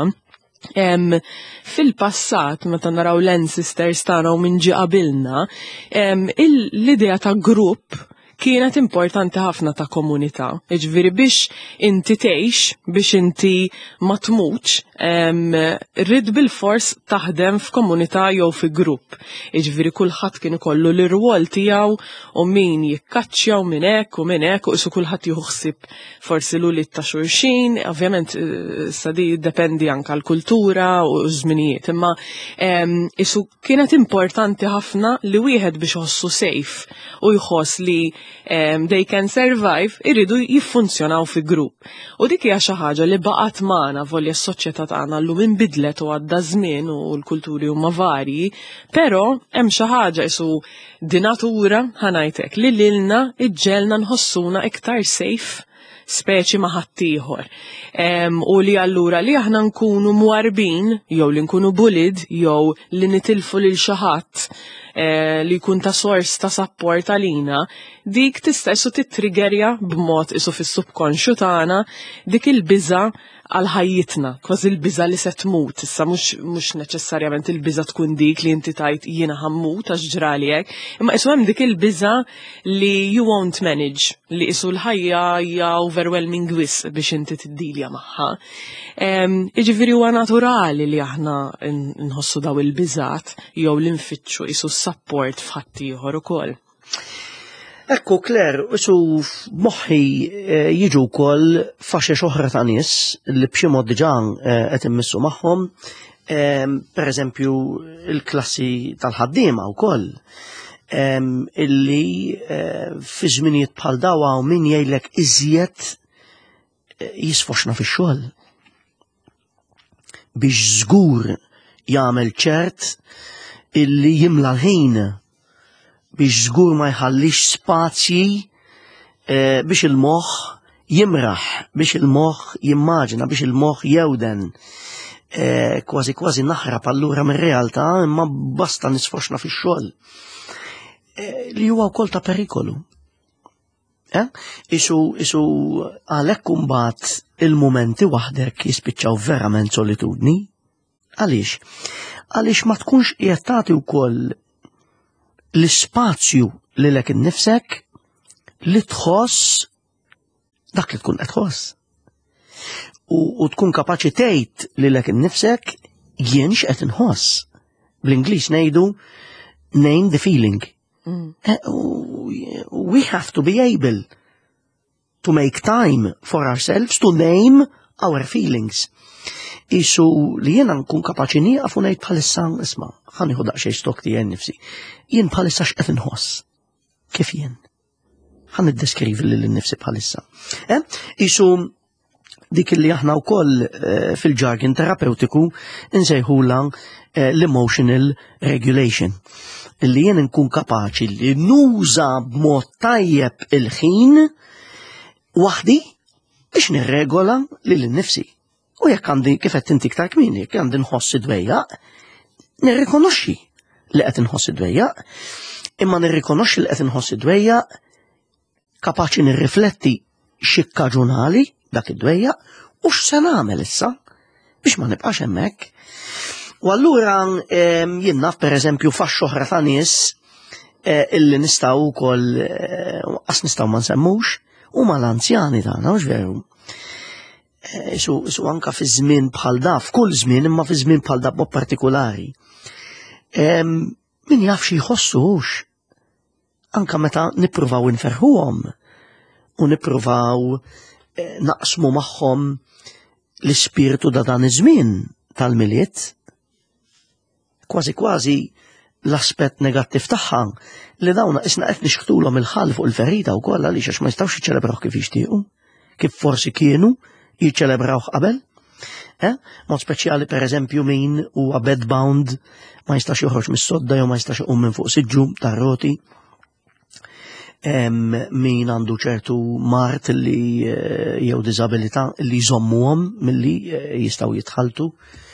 Fil-passat, meta naraw l-ancestors tagħna u min ġie qabilna, l-idea ta' grupp kienet importanti ħafna ta' komunità. Ġifieri biex inti tgħix, biex inti ma tmutx, rrid bil-fors taħdem f'komunità jew fi grupp. Ġifieri kulħadd kien ikollu l-irwol tiegħu u min jikkaċċja u minn hekk u isu kulħadd jieħu ħsieb forsi l-ulied ta' xulxin, ovvjament di jiddependi anke l-kultura u żminijiet, imma isu kienet importanti ħafna li wieħed biex jħossu safe u jħoss li they can survive iridu jiffunzjonaw fi grupp. U dik hija xi ħaġa li baqgħet magħna volja s-soċjetà tagħna llum inbidlet u għadda żmien u l-kulturi huma varji, però hemm xi ħaġa isu di natura ħanajtek li lilna iġġelna nħossuna iktar safe speċi ma' ħaddieħor. U li allura li aħna nkunu mwarbin, jew li nkunu bullied, jew li nitilfu lil xi ħadd li jkun ta' sors ta' support għalina, dik tista' isu titriggerja b'mod isu fis-subkonxju tagħna dik il-biża' għal ħajjitna, kważi l-biża' li se tmut, issa mhux neċessarjament il-biża' tkun dik li inti tajt jiena ħammut għax ġrali hekk, imma isu hemm dik il-biża' li you won't manage, li isu l-ħajja hija overwhelming wis biex inti tiddilja magħha. Jiġifieri huwa naturali li aħna nħossu daw il-biżat jew li nfittxu isu s-support f'ħadd ieħor ukoll. Ekku, Claire, isu moħħi jiġu wkoll faxex oħra ta' nies li b'xi mod diġà qed immissu magħhom, pereżempju il-klassi tal-ħaddiema wkoll, illi fi żminijiet bħal dawn hawn min jgħidlek iżjed jisfoxna fix-xogħol. Biex żgur jagħmel ċert illi jimla l-ħin, biex żgur ma jħallix spazji biex il-moħħ jimraħ, biex il-moħħ jimmaġina, biex il-moħħ jewden. Kważi naħrab allura mir-realtà imma basta nisfoxna fix-xogħol. Li huwa wkoll ta' perikolu. Isu għalhekk imbagħad il-mumenti waħdek jispiċċaw verament solitudni. Għaliex? Għaliex ma tkunx qiegħed tagħti wkoll l-ispazju lilek innifsek li tħoss dak li tkun qed tħoss. U tkun kapaċi tgħid lilek innifsek jien x'qed inħoss. Bl-Ingliż ngħidu name the feeling. We have to be able to make time for ourselves to name our feelings. Isu li jena nkun kapaċi nieqaf u ngħid bħalissa isma' ħanieħu daqsxejn stok tiegħi nnifsi. Jien bħalissa x'qed inħoss. Kif jien? Ħan niddeskrivi lil innifsi bħalissa. Isu dik li aħna wkoll fil-jargon terapeutiku nsejħula l-emotional regulation. Illi jien nkun kapaċi li nuża b'mod tajjeb il-ħin waħdi biex nirregola lil innifsi. U jekk għandi kif qed inti iktar kmieni, jekk għandi nħossi dwejjaq, nirrikonoxxi li qed inħossi dwejjaq, imma nirrikonoxxi li qed inħossi dwejjaq, kapaċi nirrifletti x'ikkaġunali dak id-dwejjaq u x'se nagħmel issa biex ma nibqax hemmhekk. U allura jien naf pereżempju faxx oħra ta' nies illi nistgħu wkoll qas nistgħu ma nsemmux huma l-anzjani tagħna mhux veru. Isu anka fi żmien bħal da, f'kull żmien imma fi żmien bħal da b'mod partikolari. Min jaf xi jħossux anka meta nippruvaw inferħuhom u nippruvaw naqsmu magħhom l-ispirtu da dan iż-żmien tal-miliet. Kważi l-aspett negattiv tagħha li dawna isna qed nixħtulhom il-ħall fuq il-ferita wkoll għaliex għax ma jistgħux jiċċelebraw kif jixtiequ, kif forsi kienu jiċċelebrawh qabel. Mod speċjali pereżempju min huwa bedbound ma jistax joħroġ mis-sodda jew ma jistax iqum minn fuq siġġu tar-roti. Min għandu ċertu mart li jew diżabilità li jżommuhom milli jistgħu jitħaltu.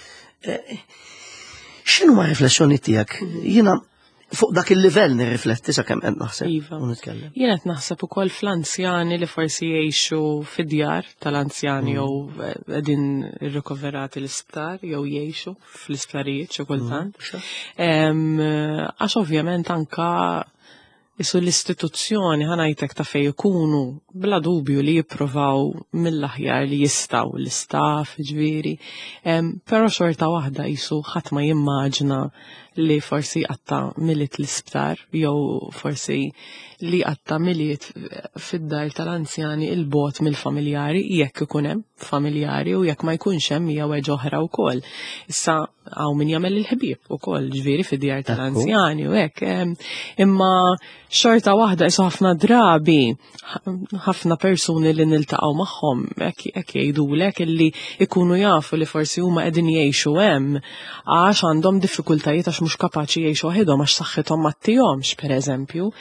X'inhu ma' riflessjoni tiegħek? Jiena fuq dak il-livell nirrifletti sakemm qed naħseb u nitkellem. Jien qed naħseb ukoll fl-anzjani li forsi jgħixu fid-djar tal-anzjani jew qegħdin irrikoverati l-isptar jew jgħixu fl-isptarijiet xi kultant. Għax ovvjament anka Isu l-istituzzjoni ħanajtek ta' fej ikunu bla dubju li jippruvaw mill-aħjar li jistaw l-istaff, ġviri. Pero xorta waħda jisu ħadd ma jimmaġna li forsi għatta miliet l-isptar, jew forsi li għatta miliet fid-dar tal-anzjani il-bot mill-familjari, jekk ikun hemm familjari u jekk ma jkunx hemm hija weġ oħra wkoll. Issa hawn min jagħmel il-ħbieb ukoll ġifieri fid-djar tal-anzjani u hekk. Imma xorta waħda isu ħafna drabi ħafna persuni li niltaqgħu magħhom hekk jgħidulek illi ikunu jafu li forsi huma qegħdin jgħixu hemm għax għandhom diffikultajiet għax mhux kapaċi jgħixu waħedhom għax saħħithom ma tihomx pereżempju.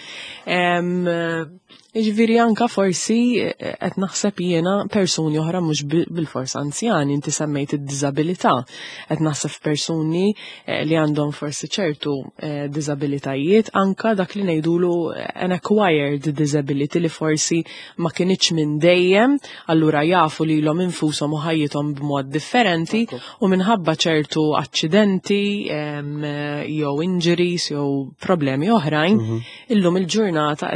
Ġifieri anka forsi qed naħseb jiena persuni oħra mhux bil-fors anzjani, inti semmejt id-diżabilità. Qed naħseb persuni li għandhom forsi ċertu diżabilitajiet anka dak li ngħidulu an acquired disability li forsi ma kinitx minn dejjem, allura jafu lilhom infushom u ħajjithom b'mod differenti u minħabba ċertu aċċidenti jew injuries jew problemi oħrajn illum il-ġurnata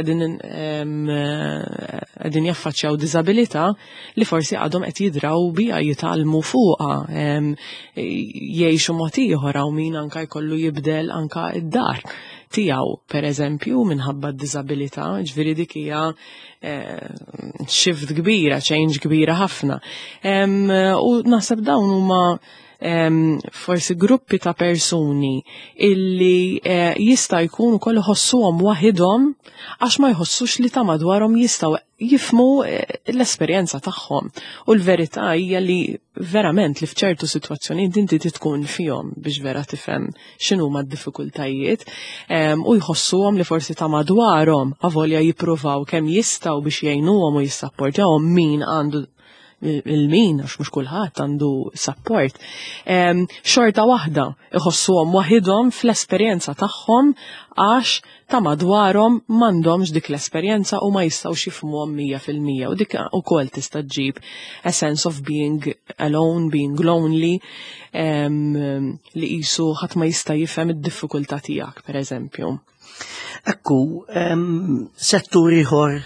qegħdin jaffaċċjaw diżabilità li forsi għadhom qed jidraw biha jitgħallmu fuqha, jgħixu mod ieħor hawn min anke jkollu jibdel anke id-dar tiegħu pereżempju minħabba d-diżabilità, ġifieri dik hija shift kbira, change kbira ħafna. U naħseb dawn huma forsi gruppi ta' persuni illi jista' jkunu kollu ħossuhom waħidhom għax ma jħossux li ta' madwarhom jistgħu jifmu l-esperjenza tagħhom. U l-verità hija li verament li f'ċertu sitwazzjonijiet inti tkun fihom biex vera tifhem x'inhuma d-diffikultajiet u jħossuhom li forsi ta' madwarhom avolja jippruvaw kemm jistgħu biex jgħinuhom u jissapportjahom min għandu il-min, għax mux kullħat għandu support. Xorta waħda iħossuhom waħidhom fl-esperjenza tagħhom għax ta' madwarhom m'għandhomx dik l-esperjenza u ma jistgħux jifhmuhom 100%. U dik ukoll tista' ġġib a sense of being alone, being lonely, li qisu ħadd ma jista' jifhem id-diffikultà tiegħek, pereżempju. Ekku, settur ieħor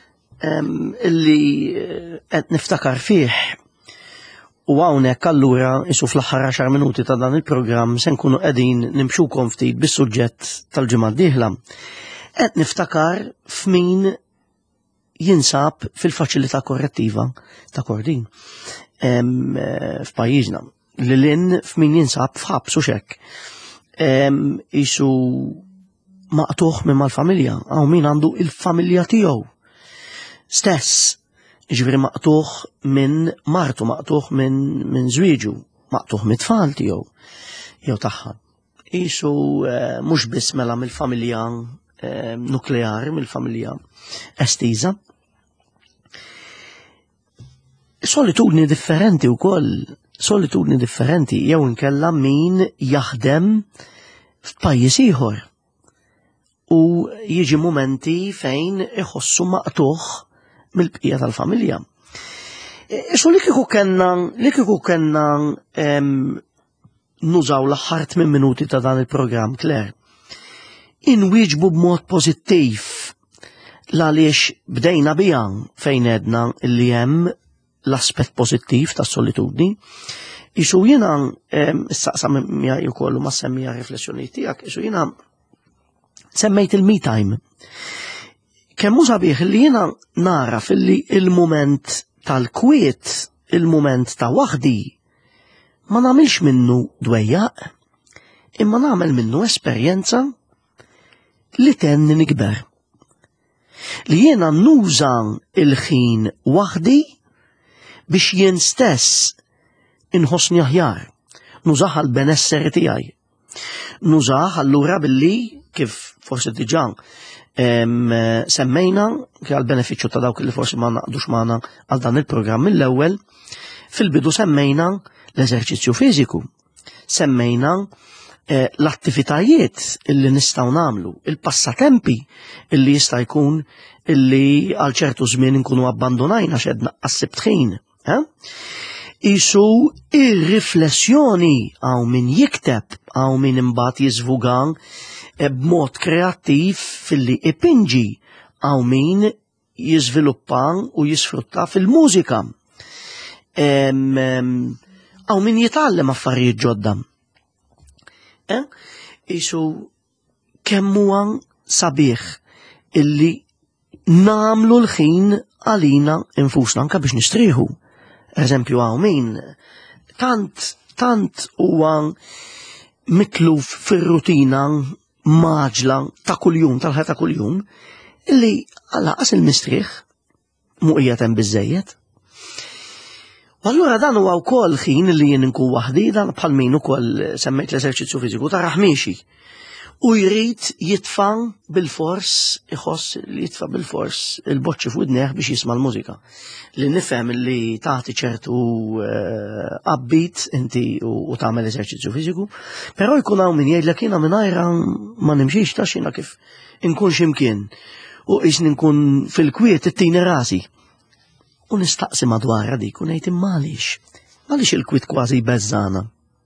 illi qed niftakar fih u hawnhekk allura isu fl-aħħar 10 minuti ta' dan il-programm se nkunu qegħdin nimxukom ftit bis-suġġett tal-ġimgħa d-dieħla. Qed niftakar f'min jinsab fil-faċilità korrettiva ta' Kordin f'pajjiżna. Lilin f'min jinsab f'ħabs u xekk. Isu maqtuħ minn mal-familja, hawn min għandu il-familja tiegħu stess, ġifieri maqtuħ minn martu, maqtuħ minn żwieġu, maqtuħ mit-tfal tiegħu jew tagħha. Isu mhux biss mela mill-familja nukleari, mill-familja estiża. Solitudni differenti wkoll, solitudni differenti jew inkella min jaħdem f'pajjiż ieħor u jiġi momenti fejn iħossu maqtuħ mill-bqija tal-familja. Isu li kieku kenna nużaw l-aħħar 8 minuti ta' dan il-programm, Claire, inwieġbu b'mod pożittiv għaliex bdejna biha fejn edna li hemm l-aspett pożittiv tas-solitudni. Isu jiena issaqsa miegħi wkoll ma semmija riflessjonijiet tiegħek, isu jiena semmejt il-me time. Kemmu sabiħ li jiena nara filli il-moment tal-kwiet, il-moment ta' waħdi, ma nagħmilx minnu dwejjaq, imma nagħmel minnu esperjenza li tenni nikber. Li jiena nuża il-ħin waħdi biex jien stess inħossni aħjar, nużaħ għal-benesseri tiegħi. Nużaħ allura billi kif forsi diġà semmejna għal-benefiċċju ta' dawk li forsi ma naqdux magħna għal dan il-programm mill-ewwel, fil-bidu semmejna l-eżerċizzju fiżiku, semmejna l-attivitajiet illi nistgħu nagħmlu, il-passatempi illi jista' jkun illi għal ċertu żmien inkunu abbandonajna x'edna qassibt ħin. Isu ir-riflessjoni għaw min jikteb, għaw min imbagħad jiżvugan b'mod kreattiv fil-li ipinġi għaw min jiżviluppa u jisfrutta fil-mużika. Għaw min jitgħallem affarijiet ġodda. Isu kemm huwa sabiħ illi namlu l-ħin għalina infusna anka biex nistrieħu. Eżempju għaw min tant huwa mitluf fir-rutina maġla ta' kuljum, tal-ħajja ta' kuljum, illi għallaqas il-mistrieħ muqijat hemm biżejjed. U allura dan huwa wkoll ħin li jien inkun waħdi, dan bħal min ukoll semmejt l-eżerċizzju fiżiku ta' raħmiexi. U jrid jitfa' bil-fors, iħoss li jitfa' bil-fors il-boċċi fuq id-neħ biex jisma' l-mużika. Li nifhem li tagħti ċertu qabbit inti u tagħmel eżerċizzju fiżiku, però jkun hawn min jgħidlek jiena mingħajrha ma nimxix ta' xina kif inkun x'imkien u isni nkun fil-kwiet ittini rasi. U nistaqsi madwarha dik u ngħid għaliex il-kwiet kważi beżżana.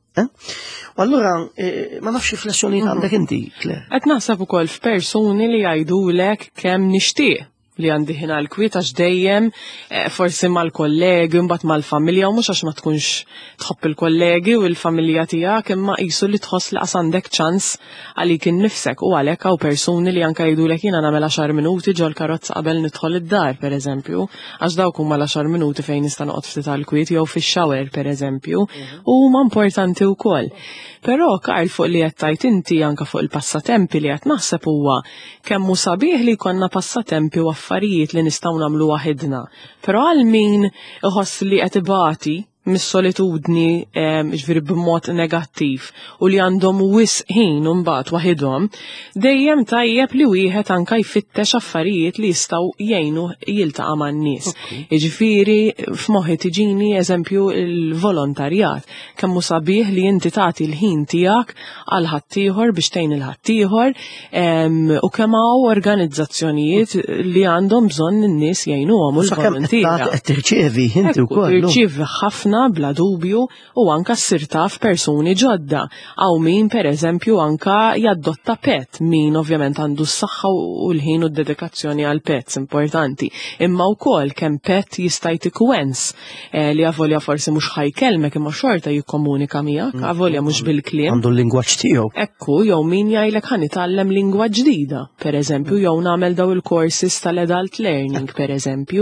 U allura ma nafx riflessjonijiet għandek inti, Claire. Qed naħseb ukoll f'persuni li jgħidulek kemm nixtieq li għandi ħina l-kwiet għax dejjem forsi mal-kollegi mbagħad mal-familja u mhux għax ma tkunx tħobb il-kollegi u l-familja tiegħek imma qisu li tħoss li qas għandek ċans għalik innifsek u għalhekk hawn persuni li anke jgħidulek jiena nagħmel 10 minuti ġol karozza qabel nidħol id-dar pereżempju għax dawk huma l-10 minuti fejn nista' noqgħod ftit għall-kwiet jew fix-shower pereżempju u huma importanti wkoll. Però Karl fuq li qed tajt inti anke fuq il-passatempi li qed naħseb huwa kemm hu sabiħ li jkollna passatempi u affarijiet li nistgħu nagħmlu waħedna. Però għal min iħoss li qed ibati mis-solitudni ġifieri b'mod negattiv u li għandhom wisq ħin mbagħad waħedhom, dejjem tajjeb li wieħed anke jfittex affarijiet li jistgħu jgħinu jiltaqa' man-nies. Jiġifieri f'moħħi tiġini eżempju il-volontarjat, kemm hu sabiħ li inti tagħti l-ħin tiegħek għal ħaddieħor biex tgħin il-ħaddieħor u kemm hawn organizzazzjonijiet li għandhom bżonn in-nies jgħinuhom u l-volontira. Qed tirċievi inti wkoll. Tirċievi ħafna bla dubju u anka ssir taf persuni ġodda. Aw min pereżempju anka jaddotta pet, min ovvjament għandu s-saħħa u l-ħin u d-dedikazzjoni għal pets importanti. Imma wkoll kemm pet jista' jtikwens li avolja forsi mhux ħajkelmek imma xorta jikkomunika miegħek, avolja mhux bil-kliem. Għandu l-lingwaġġ tiegħu. Ekku, jew min jgħidlek ħanitgħallem lingwa ġdida, pereżempju, jew nagħmel daw il-courses tal-adult learning pereżempju.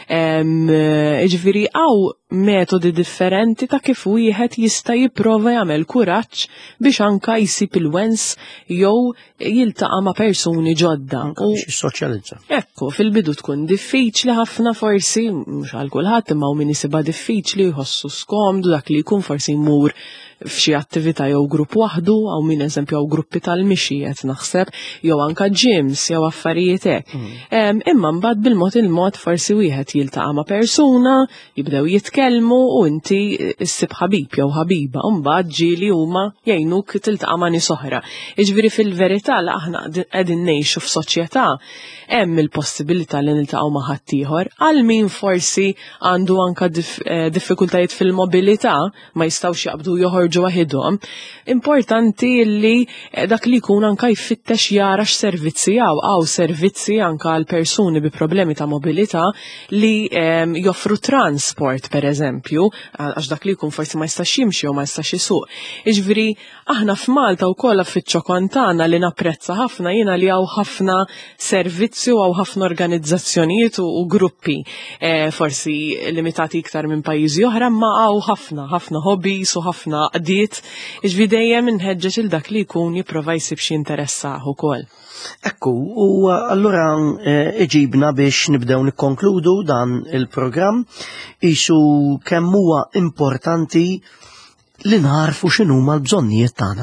Ġifieri hawn metodi differenti ta' kif wieħed jista' jipprova jagħmel kuraġġ biex anke jsib il-wens jew jiltaqa' ma' persuni ġodda. U jissoċjalizza. Ekku, fil-bidu tkun diffiċli ħafna forsi, mhux għal kulħadd imma min isibha diffiċli jħossu skomdu dak li jkun forsi jmur f'xi attività jew grupp waħdu, aw min eżempju jew gruppi tal-mixi qed naħseb, jew anke gyms jew affarijiet hekk. Imma mbagħad bil-mod il-mod forsi wieħed jiltaqa' ma' persuna, jibdew jitkellmu u inti issib ħabib jew ħabiba, u mbagħad ġieli huma jgħinuk tiltaqa' ma' nies oħra. Jiġifieri fil-verità li aħna qegħdin ngħixu f'soċjetà hemm il-possibilità li niltaqgħu ma' ħaddieħor għal min forsi għandu anke diffikultajiet fil-mobilità ma jistgħux jaqbdu joħorġu waħedhom. Importanti li dak li jkun anke jfittex jara x'servizzi hawn servizzi anke għal persuni bi problemi ta' mobilità li joffru transport pereżempju għax dak li jkun forsi ma jistax jimxi jew ma jistax isuq. Jiġifieri aħna f'Malta wkoll ffiċ-ċokon tagħna li napprezza ħafna jiena li hawn ħafna servizzi u ħafna organizzazzjonijiet u gruppi forsi limitati iktar minn pajjiżi oħra ma hawn ħafna hobbies u ħafna qdiet, jiġifieri dejjem inħeġġeġ il dak li jkun jipprova jsib xi interessah ukoll. Ekku, u allura iġibna biex nibdew nikkonkludu dan il-programm isu kemm huwa importanti li narfu x'inhuma l-bżonnijiet tagħna.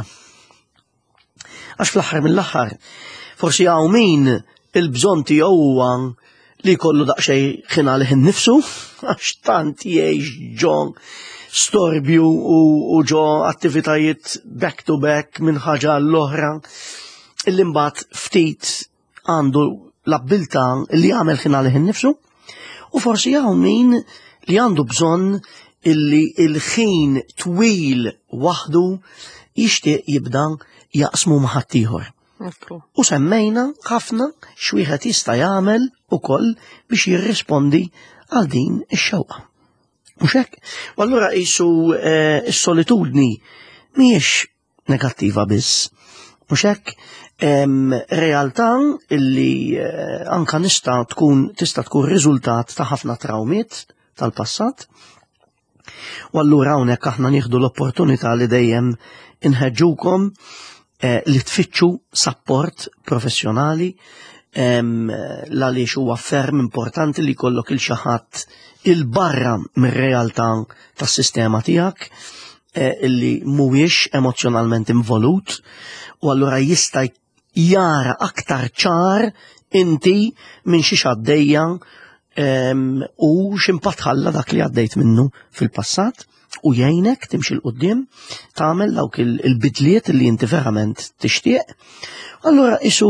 Għax fl-aħħar mill-aħħar forsi hawn min il-bżonn tiegħu huwa li jkollu daqsxejn ħin għalih innifsu għax tant jgħix ġo storbju u ġo attivitajiet back to back minn ħaġa l-oħra illi mbagħad ftit għandu l-abbiltà li jagħmel ħin għalih innifsu u forsi hawn min li għandu bżonn illi il-ħin twil waħdu jixtieq jibda jaqsmu ma' ħaddieħor. U semmejna ħafna x'wieħed jista' jagħmel ukoll biex jirrispondi għal din ix-xewqa. Mhux hekk? U allura qisu s-solitudni mhijiex negattiva biss. Mhux hekk? Realtà illi anka tista' tkun riżultat ta' ħafna trawmiet tal-passat. U allura hawnhekk aħna nieħdu l-opportunità li dejjem inħeġġukom li tfittxu support professjonali għaliex huwa ferm importanti li jkollok il xi ħadd il-barra mir-realtà tas-sistema tiegħek illi mhuwiex emozjonalment involut u allura jista' jara aktar ċar inti minn xi għaddejja u x'impatt ħalla dak li għaddejt minnu fil-passat u jgħinek timxi l-qudiem tagħmel dawk il-bidliet li inti verament tixtieq. Allura isu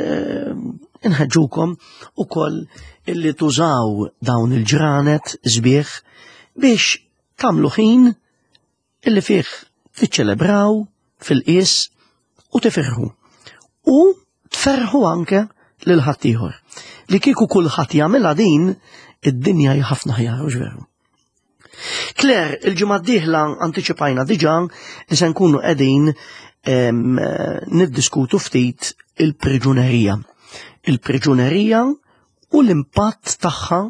inħeġġukom ukoll illi tużaw dawn il-ġranet sbieħ biex tagħmlu ħin illi fih tiċċelebraw fil-qies u tifirħu. U tferħu anke lil ħaddieħor li kieku kulħadd jagħmilha din id-dinja hija ħafna ħjar u veru. Claire, il-ġimgħa d-dieħla antiċipajna diġà li se nkunu qegħdin niddiskutu ftit il-priġunerija. Il-priġunerija u l-impatt tagħha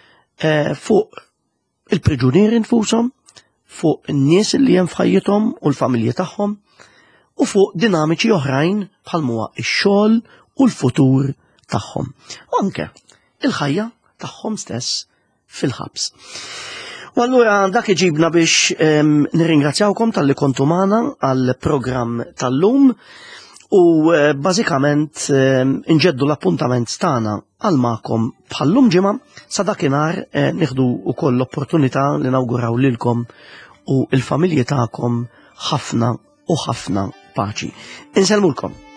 fuq il-priġunieri nfushom, fuq in-nies li hemm f'ħajjithom u l-familji tagħhom u fuq dinamiċi oħrajn bħal huwa x-xogħol u l-futur tagħhom. U anke il-ħajja tagħhom stess fil-ħabs. U allura dak iġibna biex nirringrazzjawkom tal-li kontu magħna għall-programm tal-lum u bażikament inġeddu l-appuntament tagħna għal magħkom bħallum ġimgħa sa dakinhar nieħdu wkoll l-opportunità li nawguraw lilkom u l-familji tagħkom ħafna u ħafna paċi. Insellmulkom.